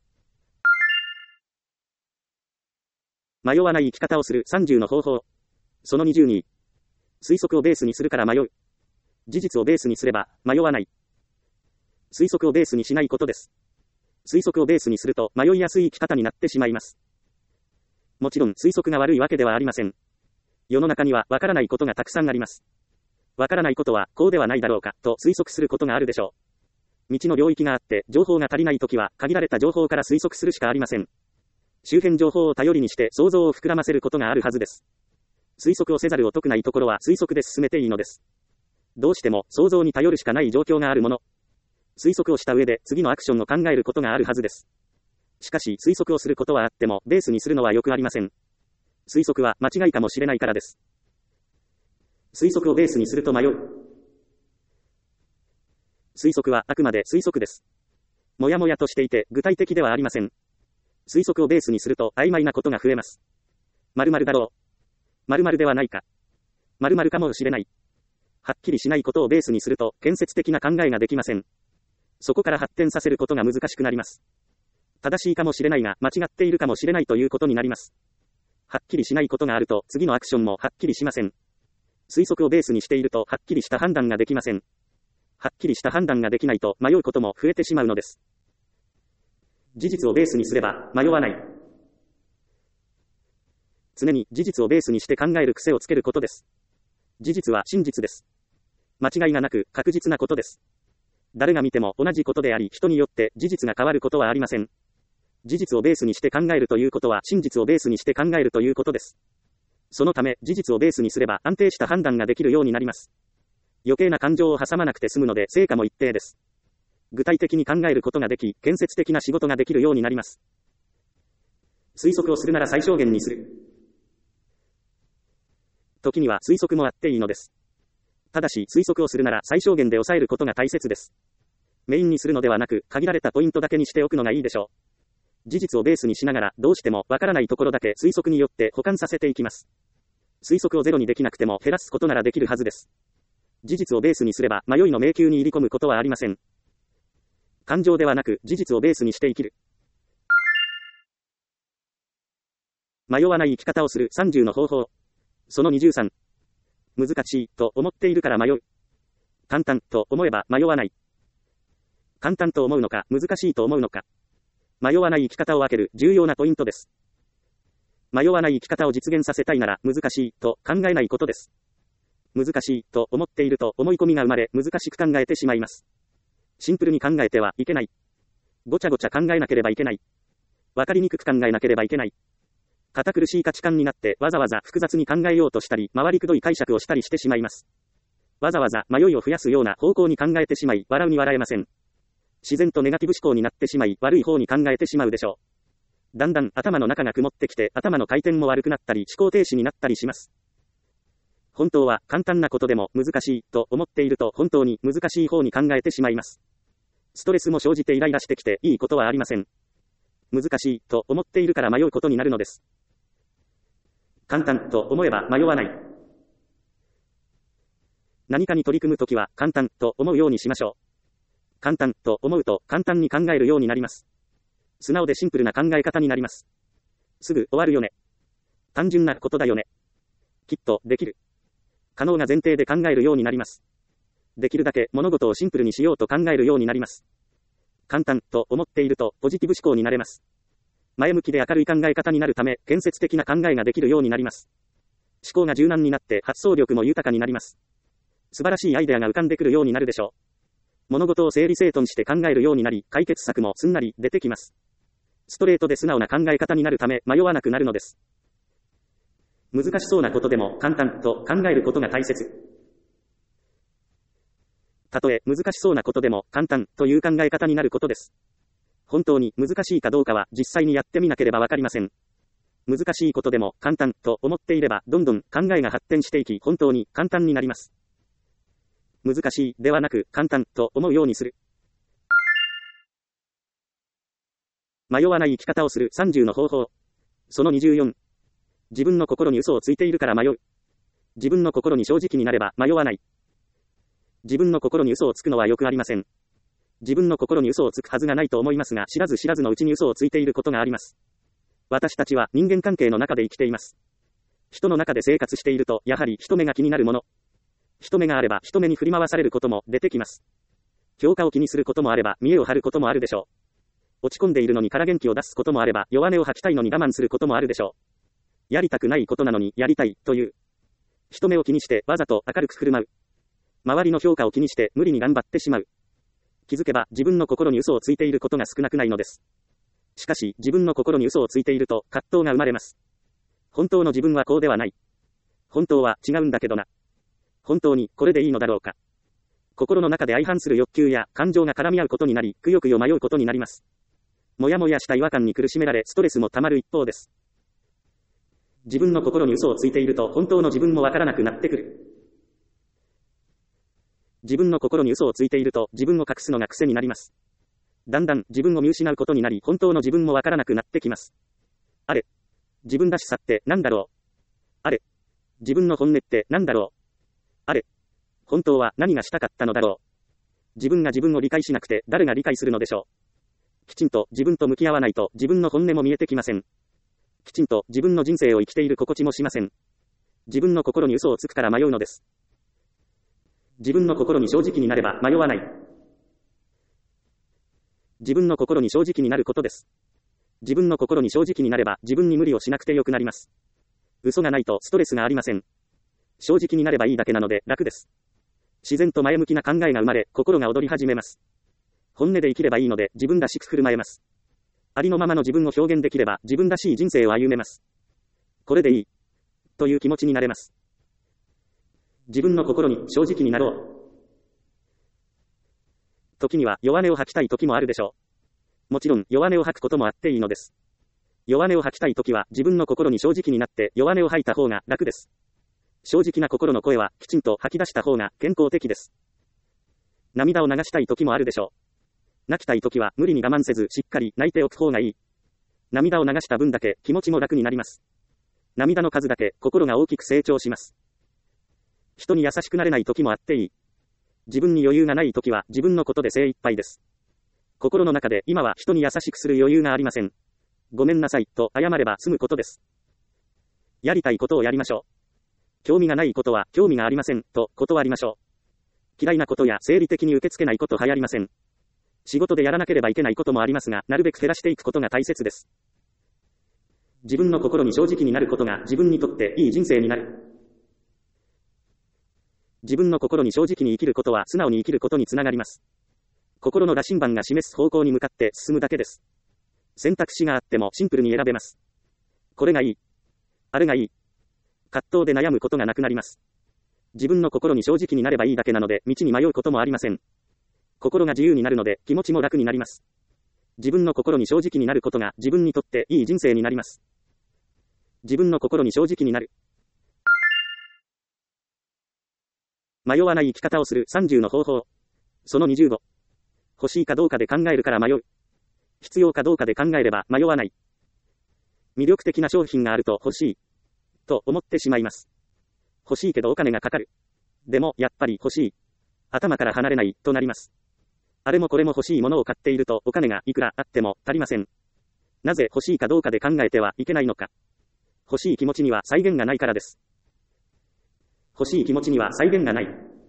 迷わない生き方をするさんじゅうの方法。そのにじゅうに。推測をベースにするから迷う。事実をベースにすれば迷わない。推測をベースにしないことです。推測をベースにすると迷いやすい生き方になってしまいます。もちろん推測が悪いわけではありません。世の中にはわからないことがたくさんあります。わからないことはこうではないだろうかと推測することがあるでしょう。道の領域があって情報が足りないときは限られた情報から推測するしかありません。周辺情報を頼りにして想像を膨らませることがあるはずです。推測をせざるを得ないところは推測で進めていいのです。どうしても想像に頼るしかない状況があるもの。推測をした上で次のアクションを考えることがあるはずです。しかし推測をすることはあってもベースにするのはよくありません。推測は間違いかもしれないからです。推測をベースにすると迷う。推測はあくまで推測です。もやもやとしていて具体的ではありません。推測をベースにすると曖昧なことが増えます。〇〇だろう。〇〇ではないか。〇〇かもしれない。はっきりしないことをベースにすると建設的な考えができません。そこから発展させることが難しくなります。正しいかもしれないが間違っているかもしれないということになります。はっきりしないことがあると次のアクションもはっきりしません。推測をベースにしているとはっきりした判断ができません。はっきりした判断ができないと迷うことも増えてしまうのです。事実をベースにすれば迷わない。常に事実をベースにして考える癖をつけることです。事実は真実です。間違いがなく確実なことです。誰が見ても同じことであり、人によって事実が変わることはありません。事実をベースにして考えるということは真実をベースにして考えるということです。そのため事実をベースにすれば安定した判断ができるようになります。余計な感情を挟まなくて済むので成果も一定です。具体的に考えることができ、建設的な仕事ができるようになります。推測をするなら最小限にする。時には推測もあっていいのです。ただし推測をするなら最小限で抑えることが大切です。 メインにするのではなく、限られたポイントだけにしておくのがいいでしょう。事実をベースにしながら、どうしてもわからないところだけ推測によって補完させていきます。推測をゼロにできなくても減らすことならできるはずです。事実をベースにすれば、迷いの迷宮に入り込むことはありません。感情ではなく、事実をベースにして生きる。迷わない生き方をするさんじゅうの方法。そのにじゅうさん。難しいと思っているから迷う。簡単と思えば迷わない。簡単と思うのか、難しいと思うのか。迷わない生き方を分ける重要なポイントです。迷わない生き方を実現させたいなら、難しいと考えないことです。難しいと思っていると思い込みが生まれ、難しく考えてしまいます。シンプルに考えてはいけない。ごちゃごちゃ考えなければいけない。わかりにくく考えなければいけない。堅苦しい価値観になってわざわざ複雑に考えようとしたり、回りくどい解釈をしたりしてしまいます。わざわざ迷いを増やすような方向に考えてしまい、笑うに笑えません。自然とネガティブ思考になってしまい、悪い方に考えてしまうでしょう。だんだん頭の中が曇ってきて、頭の回転も悪くなったり、思考停止になったりします。本当は簡単なことでも難しいと思っていると本当に難しい方に考えてしまいます。ストレスも生じてイライラしてきていいことはありません。難しいと思っているから迷うことになるのです。簡単と思えば迷わない。何かに取り組むときは簡単と思うようにしましょう。簡単と思うと簡単に考えるようになります。素直でシンプルな考え方になります。すぐ終わるよね。単純なことだよね。きっとできる。可能が前提で考えるようになります。できるだけ物事をシンプルにしようと考えるようになります。簡単と思っているとポジティブ思考になれます。前向きで明るい考え方になるため、建設的な考えができるようになります。思考が柔軟になって発想力も豊かになります。素晴らしいアイデアが浮かんでくるようになるでしょう。物事を整理整頓して考えるようになり、解決策もすんなり出てきます。ストレートで素直な考え方になるため、迷わなくなるのです。難しそうなことでも簡単と考えることが大切。たとえ難しそうなことでも簡単という考え方になることです。本当に難しいかどうかは実際にやってみなければわかりません。難しいことでも簡単と思っていればどんどん考えが発展していき、本当に簡単になります。難しいではなく簡単と思うようにする。迷わない生き方をするさんじゅうの方法。そのにじゅうよん。自分の心に嘘をついているから迷う。自分の心に正直になれば迷わない。自分の心に嘘をつくのはよくありません。自分の心に嘘をつくはずがないと思いますが、知らず知らずのうちに嘘をついていることがあります。私たちは人間関係の中で生きています。人の中で生活していると、やはり人目が気になるもの。人目があれば人目に振り回されることも出てきます。評価を気にすることもあれば、見栄を張ることもあるでしょう。落ち込んでいるのにから元気を出すこともあれば、弱音を吐きたいのに我慢することもあるでしょう。やりたくないことなのにやりたいという。人目を気にしてわざと明るく振る舞う。周りの評価を気にして無理に頑張ってしまう。気づけば自分の心に嘘をついていることが少なくないのです。しかし自分の心に嘘をついていると葛藤が生まれます。本当の自分はこうではない。本当は違うんだけどな。本当にこれでいいのだろうか。心の中で相反する欲求や感情が絡み合うことになり、くよくよ迷うことになります。もやもやした違和感に苦しめられ、ストレスもたまる一方です。自分の心に嘘をついていると本当の自分もわからなくなってくる。自分の心に嘘をついていると自分を隠すのが癖になります。だんだん自分を見失うことになり、本当の自分もわからなくなってきます。あれ、自分らしさって何だろう。あれ、自分の本音って何だろう。あれ、本当は何がしたかったのだろう。自分が自分を理解しなくて誰が理解するのでしょう。きちんと自分と向き合わないと自分の本音も見えてきません。きちんと自分の人生を生きている心地もしません。自分の心に嘘をつくから迷うのです。自分の心に正直になれば迷わない。自分の心に正直になることです。自分の心に正直になれば自分に無理をしなくてよくなります。嘘がないとストレスがありません。正直になればいいだけなので楽です。自然と前向きな考えが生まれ、心が踊り始めます。本音で生きればいいので自分らしく振る舞えます。ありのままの自分を表現できれば自分らしい人生を歩めます。これでいい。という気持ちになれます。自分の心に正直になろう。時には弱音を吐きたい時もあるでしょう。もちろん弱音を吐くこともあっていいのです。弱音を吐きたい時は自分の心に正直になって弱音を吐いた方が楽です。正直な心の声はきちんと吐き出した方が健康的です。涙を流したい時もあるでしょ泣きたい時は無理に我慢せずしっかり泣いておく方がいい。涙を流した分だけ気持ちも楽になります。涙の数だけ心が大きく成長します。人に優しくなれない時もあっていい。自分に余裕がない時は自分のことで精一杯です。心の中で今は人に優しくする余裕がありません。ごめんなさいと謝れば済むことです。やりたいことをやりましょう。興味がないことは興味がありませんと断りましょう。嫌いなことや生理的に受け付けないこと流行りません。仕事でやらなければいけないこともありますが、なるべく減らしていくことが大切です。自分の心に正直になることが自分にとっていい人生になる。自分の心に正直に生きることは素直に生きることにつながります。心の羅針盤が示す方向に向かって進むだけです。選択肢があってもシンプルに選べます。これがいい。あれがいい。葛藤で悩むことがなくなります。自分の心に正直になればいいだけなので、道に迷うこともありません。心が自由になるので気持ちも楽になります。自分の心に正直になることが自分にとっていい人生になります。自分の心に正直になる。迷わない生き方をするさんじゅうの方法。そのにじゅうご。欲しいかどうかで考えるから迷う。必要かどうかで考えれば迷わない。魅力的な商品があると欲しい。と思ってしまいます。欲しいけどお金がかかる。でもやっぱり欲しい。頭から離れないとなります。あれもこれも欲しいものを買っているとお金がいくらあっても足りません。なぜ欲しいかどうかで考えてはいけないのか。欲しい気持ちには際限がないからです。欲しい気持ちには際限がない。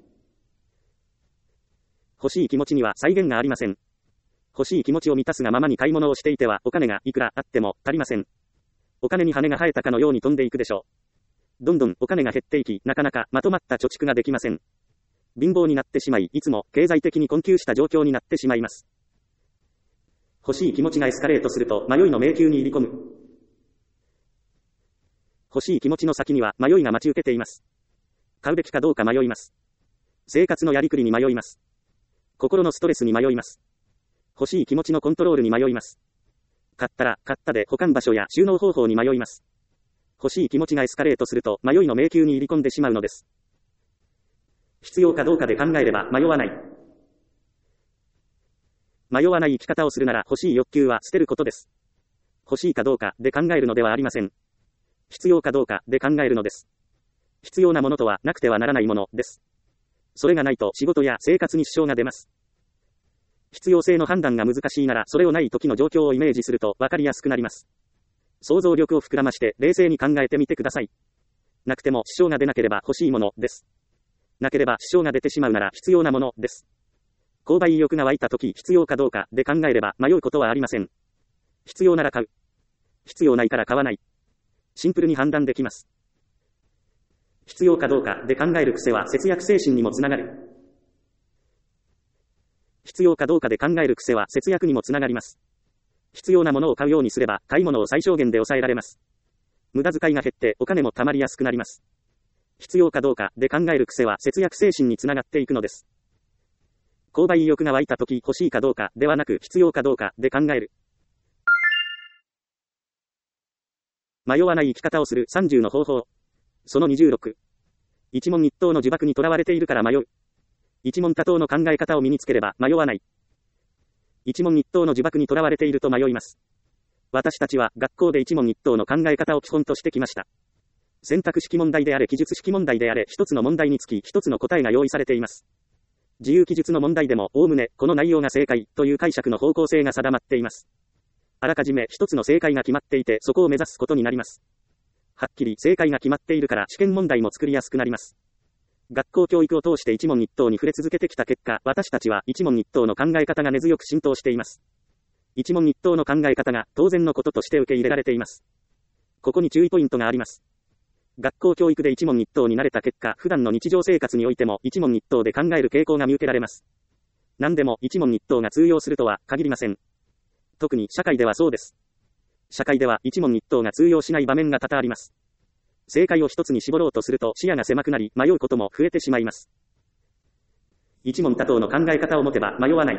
欲しい気持ちには際限がありません。欲しい気持ちを満たすがままに買い物をしていてはお金がいくらあっても足りません。お金に羽が生えたかのように飛んでいくでしょう。どんどんお金が減っていき、なかなかまとまった貯蓄ができません。貧乏になってしまい、いつも経済的に困窮した状況になってしまいます。欲しい気持ちがエスカレートすると迷いの迷宮に入り込む。欲しい気持ちの先には迷いが待ち受けています。買うべきかどうか迷います。生活のやりくりに迷います。心のストレスに迷います。欲しい気持ちのコントロールに迷います。買ったら買ったで保管場所や収納方法に迷います。欲しい気持ちがエスカレートすると迷いの迷宮に入り込んでしまうのです。必要かどうかで考えれば迷わない。迷わない生き方をするなら欲しい欲求は捨てることです。欲しいかどうかで考えるのではありません。必要かどうかで考えるのです。必要なものとはなくてはならないものです。それがないと仕事や生活に支障が出ます。必要性の判断が難しいならそれをない時の状況をイメージすると分かりやすくなります。想像力を膨らまして冷静に考えてみてください。なくても支障が出なければ欲しいものです。なければ支障が出てしまうなら必要なものです。購買意欲が湧いた時必要かどうかで考えれば迷うことはありません。必要なら買う。必要ないから買わない。シンプルに判断できます。必要かどうかで考える癖は節約精神にもつながる。必要かどうかで考える癖は節約にもつながります。必要なものを買うようにすれば買い物を最小限で抑えられます。無駄遣いが減ってお金も貯まりやすくなります。必要かどうかで考える癖は節約精神につながっていくのです。購買意欲が湧いた時欲しいかどうかではなく必要かどうかで考える。迷わない生き方をするさんじゅうの方法。そのにじゅうろく。一問一答の呪縛にとらわれているから迷う。一問多答の考え方を身につければ迷わない。一問一答の呪縛にとらわれていると迷います。私たちは学校で一問一答の考え方を基本としてきました。選択式問題であれ記述式問題であれ一つの問題につき一つの答えが用意されています。自由記述の問題でもおおむねこの内容が正解という解釈の方向性が定まっています。あらかじめ一つの正解が決まっていてそこを目指すことになります。はっきり正解が決まっているから試験問題も作りやすくなります。学校教育を通して一問一答に触れ続けてきた結果、私たちは一問一答の考え方が根強く浸透しています。一問一答の考え方が当然のこととして受け入れられています。ここに注意ポイントがあります。学校教育で一問一答になれた結果、普段の日常生活においても一問一答で考える傾向が見受けられます。何でも一問一答が通用するとは限りません。特に社会ではそうです。社会では一問一答が通用しない場面が多々あります。正解を一つに絞ろうとすると視野が狭くなり迷うことも増えてしまいます。一問多答の考え方を持てば迷わない。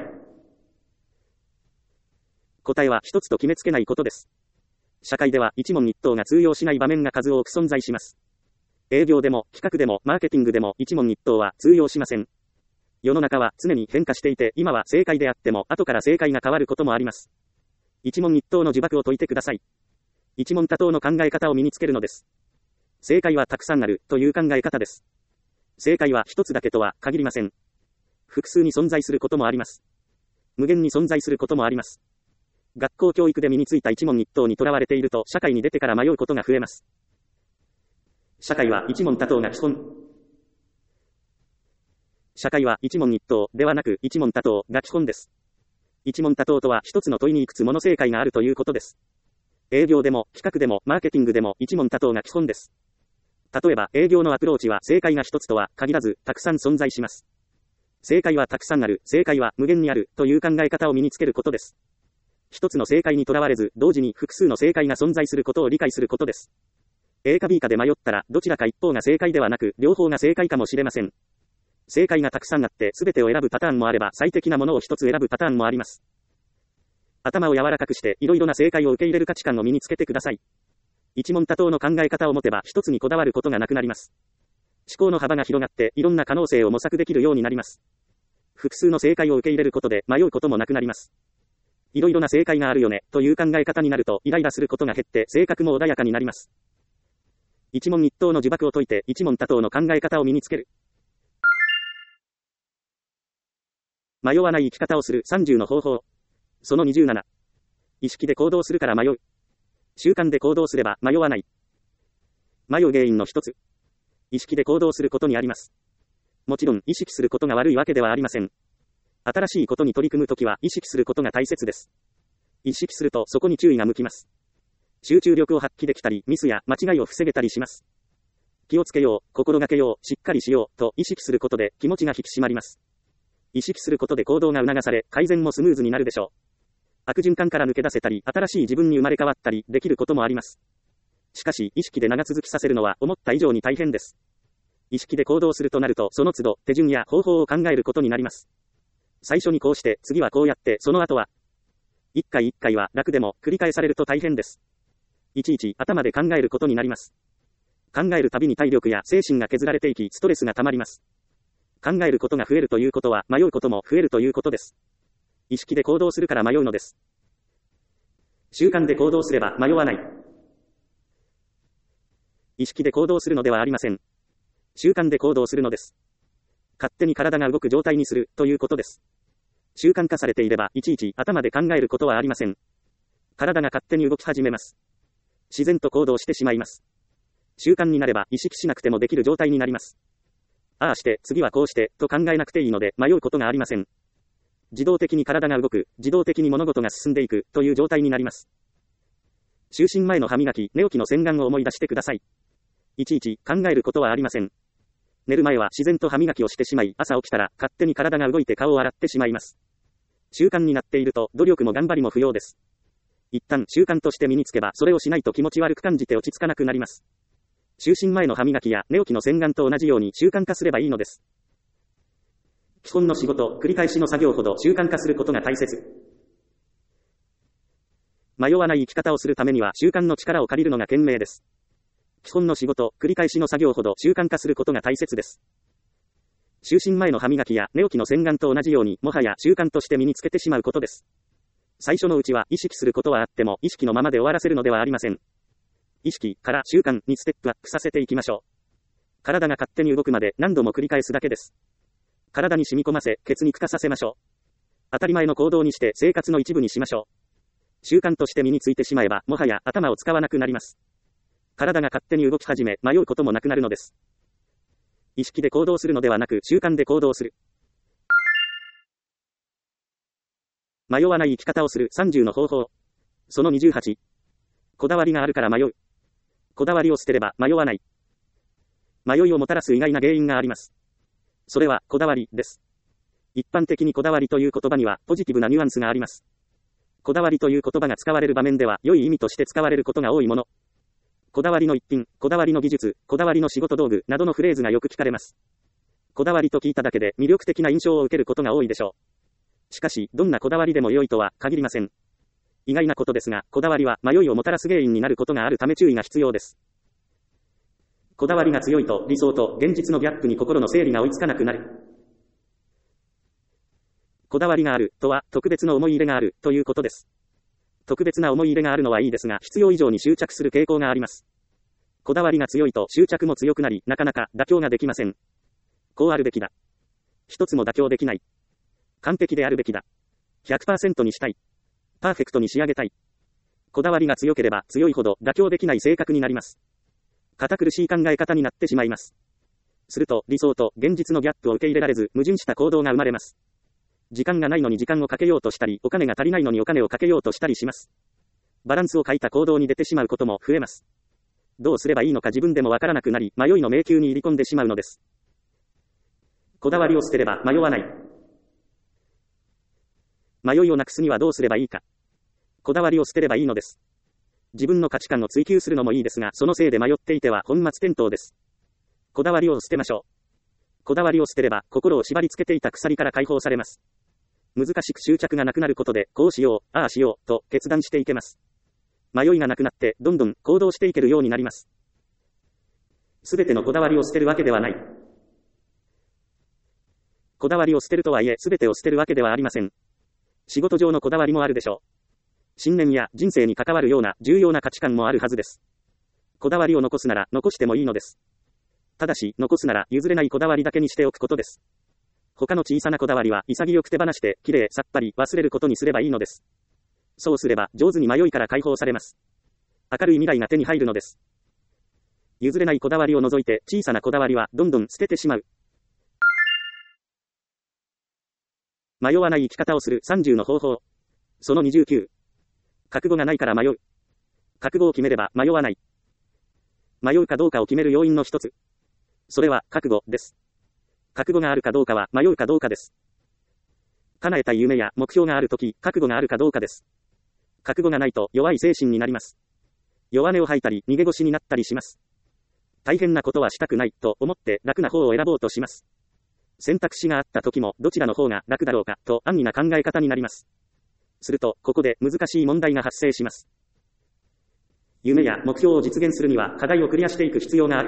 答えは一つと決めつけないことです。社会では一問一答が通用しない場面が数多く存在します。営業でも企画でもマーケティングでも一問一答は通用しません。 世の中は常に変化していて、今は正解であっても、後から正解が変わることもあります。一問一答の呪縛を解いてください。一問多答の考え方を身につけるのです。正解はたくさんある、という考え方です。正解は一つだけとは限りません。複数に存在することもあります。無限に存在することもあります。学校教育で身についた一問一答にとらわれていると、社会に出てから迷うことが増えます。社会は一問多答が基本。社会は一問一答ではなく一問多答が基本です。一問多答とは一つの問いにいくつもの正解があるということです。営業でも企画でもマーケティングでも一問多答が基本です。例えば営業のアプローチは正解が一つとは限らずたくさん存在します。正解はたくさんある、正解は無限にあるという考え方を身につけることです。一つの正解にとらわれず同時に複数の正解が存在することを理解することです。A か B かで迷ったらどちらか一方が正解ではなく両方が正解かもしれません。正解がたくさんあって全てを選ぶパターンもあれば最適なものを一つ選ぶパターンもあります。頭を柔らかくしていろいろな正解を受け入れる価値観を身につけてください。一問多答の考え方を持てば一つにこだわることがなくなります。思考の幅が広がっていろんな可能性を模索できるようになります。複数の正解を受け入れることで迷うこともなくなります。いろいろな正解があるよねという考え方になるとイライラすることが減って性格も穏やかになります。一問一答の呪縛を解いて一問多答の考え方を身につける。迷わない生き方をするさんじゅうの方法。そのにじゅうなな。意識で行動するから迷う。習慣で行動すれば迷わない。迷う原因の一つ。意識で行動することにあります。もちろん意識することが悪いわけではありません。新しいことに取り組むときは意識することが大切です。意識するとそこに注意が向きます。集中力を発揮できたりミスや間違いを防げたりします。気をつけよう、心がけよう、しっかりしようと意識することで気持ちが引き締まります。意識することで行動が促され、改善もスムーズになるでしょう。悪循環から抜け出せたり、新しい自分に生まれ変わったり、できることもあります。しかし、意識で長続きさせるのは思った以上に大変です。意識で行動するとなると、その都度、手順や方法を考えることになります。最初にこうして、次はこうやって、その後は、一回一回は楽でも繰り返されると大変です。いちいち頭で考えることになります。考えるたびに体力や精神が削られていき、ストレスが溜まります。考えることが増えるということは迷うことも増えるということです。意識で行動するから迷うのです。習慣で行動すれば迷わない。意識で行動するのではありません。習慣で行動するのです。勝手に体が動く状態にするということです。習慣化されていればいちいち頭で考えることはありません。体が勝手に動き始めます。自然と行動してしまいます。習慣になれば意識しなくてもできる状態になります。ああして、次はこうして、と考えなくていいので迷うことがありません。自動的に体が動く、自動的に物事が進んでいく、という状態になります。就寝前の歯磨き、寝起きの洗顔を思い出してください。いちいち考えることはありません。寝る前は自然と歯磨きをしてしまい、朝起きたら勝手に体が動いて顔を洗ってしまいます。習慣になっていると、努力も頑張りも不要です。一旦習慣として身につけば、それをしないと気持ち悪く感じて落ち着かなくなります。就寝前の歯磨きや寝起きの洗顔と同じように習慣化すればいいのです。基本の仕事、繰り返しの作業ほど習慣化することが大切。迷わない生き方をするためには習慣の力を借りるのが賢明です。基本の仕事、繰り返しの作業ほど習慣化することが大切です。就寝前の歯磨きや寝起きの洗顔と同じようにもはや習慣として身につけてしまうことです。最初のうちは意識することはあっても意識のままで終わらせるのではありません。意識から習慣にステップアップさせていきましょう。体が勝手に動くまで何度も繰り返すだけです。体に染み込ませ、血肉化させましょう。当たり前の行動にして生活の一部にしましょう。習慣として身についてしまえば、もはや頭を使わなくなります。体が勝手に動き始め、迷うこともなくなるのです。意識で行動するのではなく、習慣で行動する。迷わない生き方をするさんじゅうの方法。そのにじゅうはち。こだわりがあるから迷う。こだわりを捨てれば迷わない。迷いをもたらす意外な原因があります。それは、こだわりです。一般的にこだわりという言葉には、ポジティブなニュアンスがあります。こだわりという言葉が使われる場面では、良い意味として使われることが多いもの。こだわりの一品、こだわりの技術、こだわりの仕事道具、などのフレーズがよく聞かれます。こだわりと聞いただけで魅力的な印象を受けることが多いでしょう。しかし、どんなこだわりでも良いとは限りません。意外なことですが、こだわりは迷いをもたらす原因になることがあるため注意が必要です。こだわりが強いと理想と現実のギャップに心の整理が追いつかなくなる。 こだわりがあるとは、特別の思い入れがあるということです。特別な思い入れがあるのはいいですが、必要以上に執着する傾向があります。こだわりが強いと執着も強くなり、なかなか妥協ができません。こうあるべきだ。一つも妥協できない。完璧であるべきだ。ひゃくパーセント にしたい。パーフェクトに仕上げたい。こだわりが強ければ強いほど妥協できない性格になります。堅苦しい考え方になってしまいます。すると理想と現実のギャップを受け入れられず、矛盾した行動が生まれます。時間がないのに時間をかけようとしたり、お金が足りないのにお金をかけようとしたりします。バランスを欠いた行動に出てしまうことも増えます。どうすればいいのか自分でもわからなくなり、迷いの迷宮に入り込んでしまうのです。こだわりを捨てれば迷わない。迷いをなくすにはどうすればいいか。こだわりを捨てればいいのです。自分の価値観を追求するのもいいですが、そのせいで迷っていては本末転倒です。こだわりを捨てましょう。こだわりを捨てれば、心を縛り付けていた鎖から解放されます。難しく執着がなくなることで、こうしよう、ああしよう、と決断していけます。迷いがなくなって、どんどん行動していけるようになります。すべてのこだわりを捨てるわけではない。こだわりを捨てるとはいえ、すべてを捨てるわけではありません。仕事上のこだわりもあるでしょう。信念や人生に関わるような重要な価値観もあるはずです。こだわりを残すなら残してもいいのです。ただし、残すなら譲れないこだわりだけにしておくことです。他の小さなこだわりは潔く手放して、きれいさっぱり忘れることにすればいいのです。そうすれば上手に迷いから解放されます。明るい未来が手に入るのです。譲れないこだわりを除いて小さなこだわりはどんどん捨ててしまう。迷わない生き方をするさんじゅうの方法。そのにじゅうきゅう。覚悟がないから迷う。覚悟を決めれば迷わない。迷うかどうかを決める要因の一つ。それは覚悟です。覚悟があるかどうかは迷うかどうかです。叶えたい夢や目標があるとき、覚悟があるかどうかです。覚悟がないと弱い精神になります。弱音を吐いたり逃げ腰になったりします。大変なことはしたくないと思って楽な方を選ぼうとします。選択肢があった時もどちらの方が楽だろうかと安易な考え方になります。するとここで難しい問題が発生します。夢や目標を実現するには課題をクリアしていく必要がある。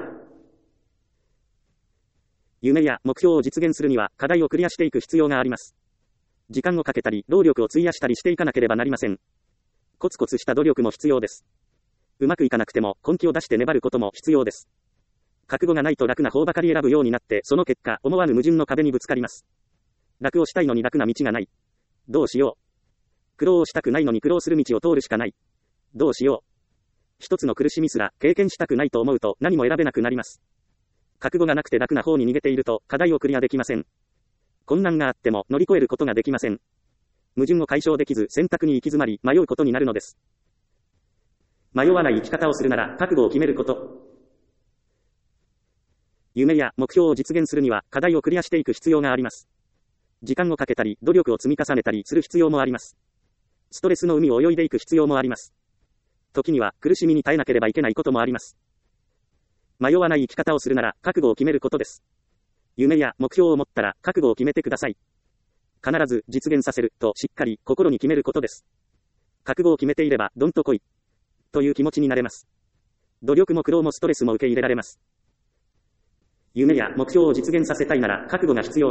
夢や目標を実現するには課題をクリアしていく必要があります。時間をかけたり労力を費やしたりしていかなければなりません。コツコツした努力も必要です。うまくいかなくても根気を出して粘ることも必要です。覚悟がないと楽な方ばかり選ぶようになって、その結果思わぬ矛盾の壁にぶつかります。楽をしたいのに楽な道がない。どうしよう。苦労をしたくないのに苦労する道を通るしかない。どうしよう。一つの苦しみすら経験したくないと思うと何も選べなくなります。覚悟がなくて楽な方に逃げていると課題をクリアできません。困難があっても乗り越えることができません。矛盾を解消できず選択に行き詰まり迷うことになるのです。迷わない生き方をするなら覚悟を決めること。夢や目標を実現するには課題をクリアしていく必要があります。時間をかけたり努力を積み重ねたりする必要もあります。ストレスの海を泳いでいく必要もあります。時には苦しみに耐えなければいけないこともあります。迷わない生き方をするなら覚悟を決めることです。夢や目標を持ったら覚悟を決めてください。必ず実現させるとしっかり心に決めることです。覚悟を決めていればどんと来いという気持ちになれます。努力も苦労もストレスも受け入れられます。夢や目標を実現させたいなら覚悟が必要。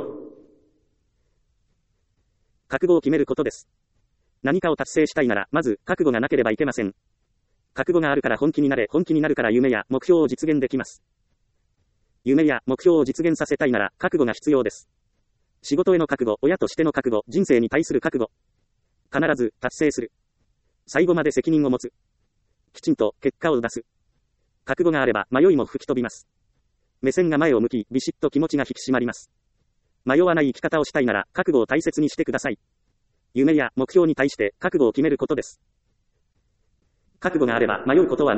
覚悟を決めることです。何かを達成したいならまず覚悟がなければいけません。覚悟があるから本気になれ、本気になるから夢や目標を実現できます。夢や目標を実現させたいなら覚悟が必要です。仕事への覚悟、親としての覚悟、人生に対する覚悟。必ず達成する。最後まで責任を持つ。きちんと結果を出す。覚悟があれば迷いも吹き飛びます。目線が前を向き、ビシッと気持ちが引き締まります。迷わない生き方をしたいなら覚悟を大切にしてください。夢や目標に対して覚悟を決めることです。覚悟があれば迷うことはない。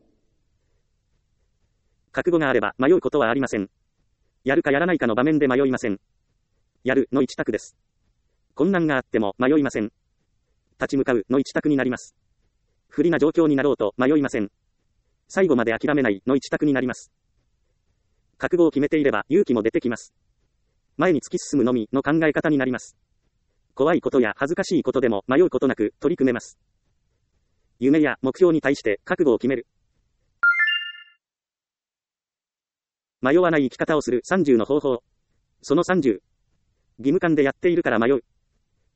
覚悟があれば迷うことはありません。やるかやらないかの場面で迷いません。やるの一択です。困難があっても迷いません。立ち向かうの一択になります。不利な状況になろうと迷いません。最後まで諦めないの一択になります。覚悟を決めていれば勇気も出てきます。前に突き進むのみの考え方になります。怖いことや恥ずかしいことでも迷うことなく取り組めます。夢や目標に対して覚悟を決める。迷わない生き方をするさんじゅうの方法。そのさんじゅう。義務感でやっているから迷う。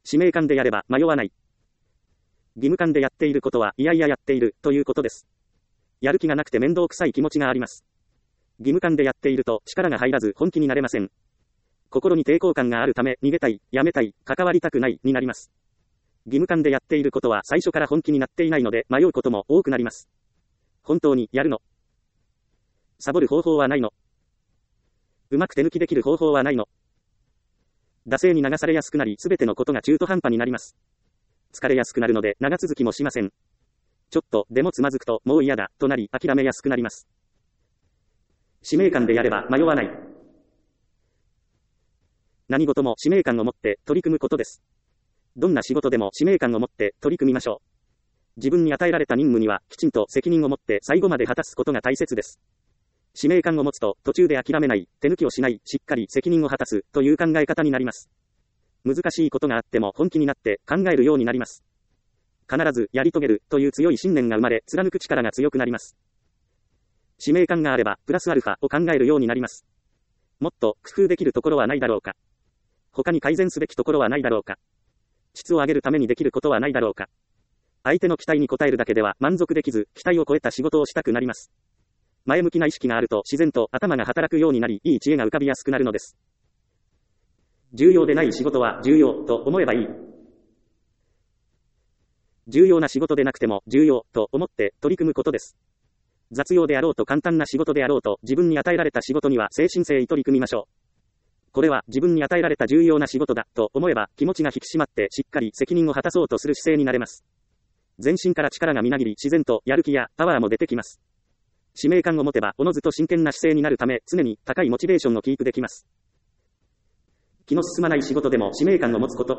使命感でやれば迷わない。義務感でやっていることは、いやいややっている、ということです。やる気がなくて面倒くさい気持ちがあります。義務感でやっていると、力が入らず本気になれません。心に抵抗感があるため、逃げたい、やめたい、関わりたくない、になります。義務感でやっていることは最初から本気になっていないので、迷うことも多くなります。本当にやるの？サボる方法はないの？うまく手抜きできる方法はないの？惰性に流されやすくなり、すべてのことが中途半端になります。疲れやすくなるので、長続きもしません。ちょっとでもつまずくと、もう嫌だ、となり、諦めやすくなります。使命感でやれば迷わない。何事も使命感を持って取り組むことです。どんな仕事でも使命感を持って取り組みましょう。自分に与えられた任務には、きちんと責任を持って最後まで果たすことが大切です。使命感を持つと、途中で諦めない、手抜きをしない、しっかり責任を果たす、という考え方になります。難しいことがあっても本気になって考えるようになります。必ずやり遂げる、という強い信念が生まれ、貫く力が強くなります。使命感があれば、プラスアルファを考えるようになります。もっと工夫できるところはないだろうか。他に改善すべきところはないだろうか。質を上げるためにできることはないだろうか。相手の期待に応えるだけでは満足できず、期待を超えた仕事をしたくなります。前向きな意識があると自然と頭が働くようになり、いい知恵が浮かびやすくなるのです。重要でない仕事は重要と思えばいい。重要な仕事でなくても重要と思って取り組むことです。雑用であろうと簡単な仕事であろうと、自分に与えられた仕事には誠心誠意取り組みましょう。これは自分に与えられた重要な仕事だと思えば、気持ちが引き締まってしっかり責任を果たそうとする姿勢になれます。全身から力がみなぎり、自然とやる気やパワーも出てきます。使命感を持てば、おのずと真剣な姿勢になるため、常に高いモチベーションをキープできます。気の進まない仕事でも使命感を持つこと。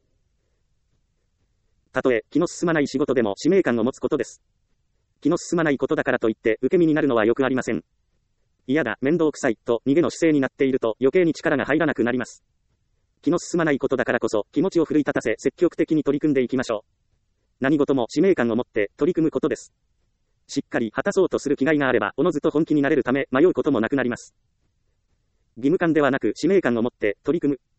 たとえ気の進まない仕事でも使命感を持つことです。気の進まないことだからといって受け身になるのはよくありません。嫌だ、面倒くさいと逃げの姿勢になっていると余計に力が入らなくなります。気の進まないことだからこそ気持ちを奮い立たせ積極的に取り組んでいきましょう。何事も使命感を持って取り組むことです。しっかり果たそうとする気概があればおのずと本気になれるため迷うこともなくなります。義務感ではなく使命感を持って取り組む。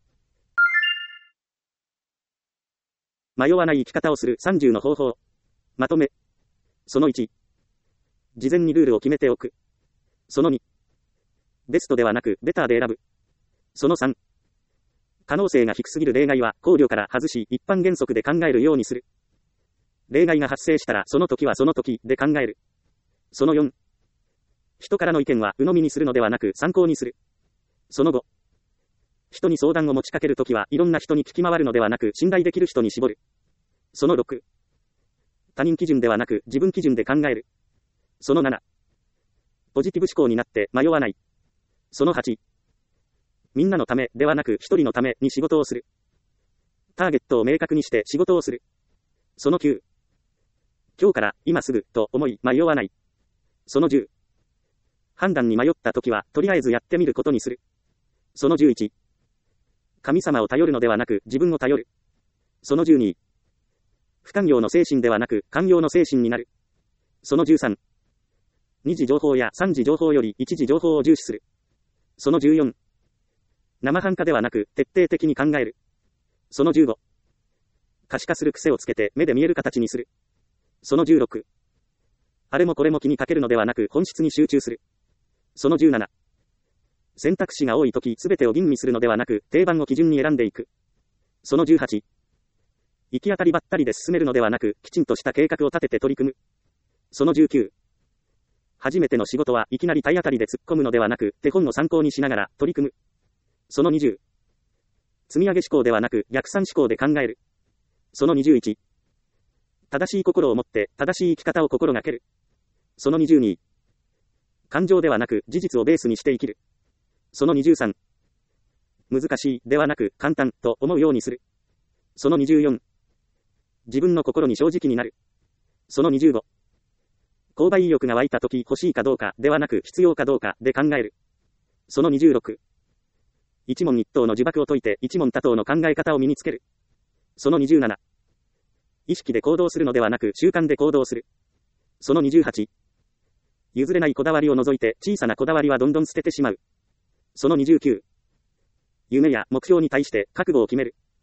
迷わない生き方をするさんじゅうの方法。まとめ。そのいち。事前にルールを決めておく。そのに。ベストではなくベターで選ぶ。そのさん。可能性が低すぎる例外は考慮から外し一般原則で考えるようにする。例外が発生したらその時はその時で考える。そのよん。人からの意見は鵜呑みにするのではなく参考にする。そのご。人に相談を持ちかけるときはいろんな人に聞き回るのではなく信頼できる人に絞る。そのろく。他人基準ではなく自分基準で考える。そのなな。ポジティブ思考になって迷わない。そのはち。みんなのためではなく一人のために仕事をする。ターゲットを明確にして仕事をする。そのきゅう。今日から今すぐと思い迷わない。そのじゅう。判断に迷ったときはとりあえずやってみることにする。そのじゅういち。神様を頼るのではなく自分を頼る。そのじゅうに。不寛容の精神ではなく寛容の精神になる。そのじゅうさん。に次情報やさん次情報よりいち次情報を重視する。そのじゅうよん。生半可ではなく徹底的に考える。そのじゅうご。可視化する癖をつけて目で見える形にする。そのじゅうろく。あれもこれも気にかけるのではなく本質に集中する。そのじゅうなな。選択肢が多いときすべてを吟味するのではなく定番を基準に選んでいく。そのじゅうはち。行き当たりばったりで進めるのではなくきちんとした計画を立てて取り組む。そのじゅうきゅう。初めての仕事はいきなり体当たりで突っ込むのではなく手本を参考にしながら取り組む。そのにじゅう。積み上げ思考ではなく逆算思考で考える。そのにじゅういち。正しい心を持って正しい生き方を心がける。そのにじゅうに。感情ではなく事実をベースにして生きる。そのにじゅうさん。難しいではなく簡単と思うようにする。そのにじゅうよん。自分の心に正直になる。そのにじゅうご。購買意欲が湧いたとき欲しいかどうかではなく必要かどうかで考える。そのにじゅうろく。一問一答の呪縛を解いて一問多答の考え方を身につける。そのにじゅうなな。意識で行動するのではなく習慣で行動する。そのにじゅうはち。譲れないこだわりを除いて小さなこだわりはどんどん捨ててしまう。そのにじゅうきゅう。夢や目標に対して覚悟を決める。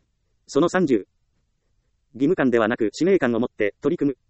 そのさんじゅう。義務感ではなく使命感を持って取り組む。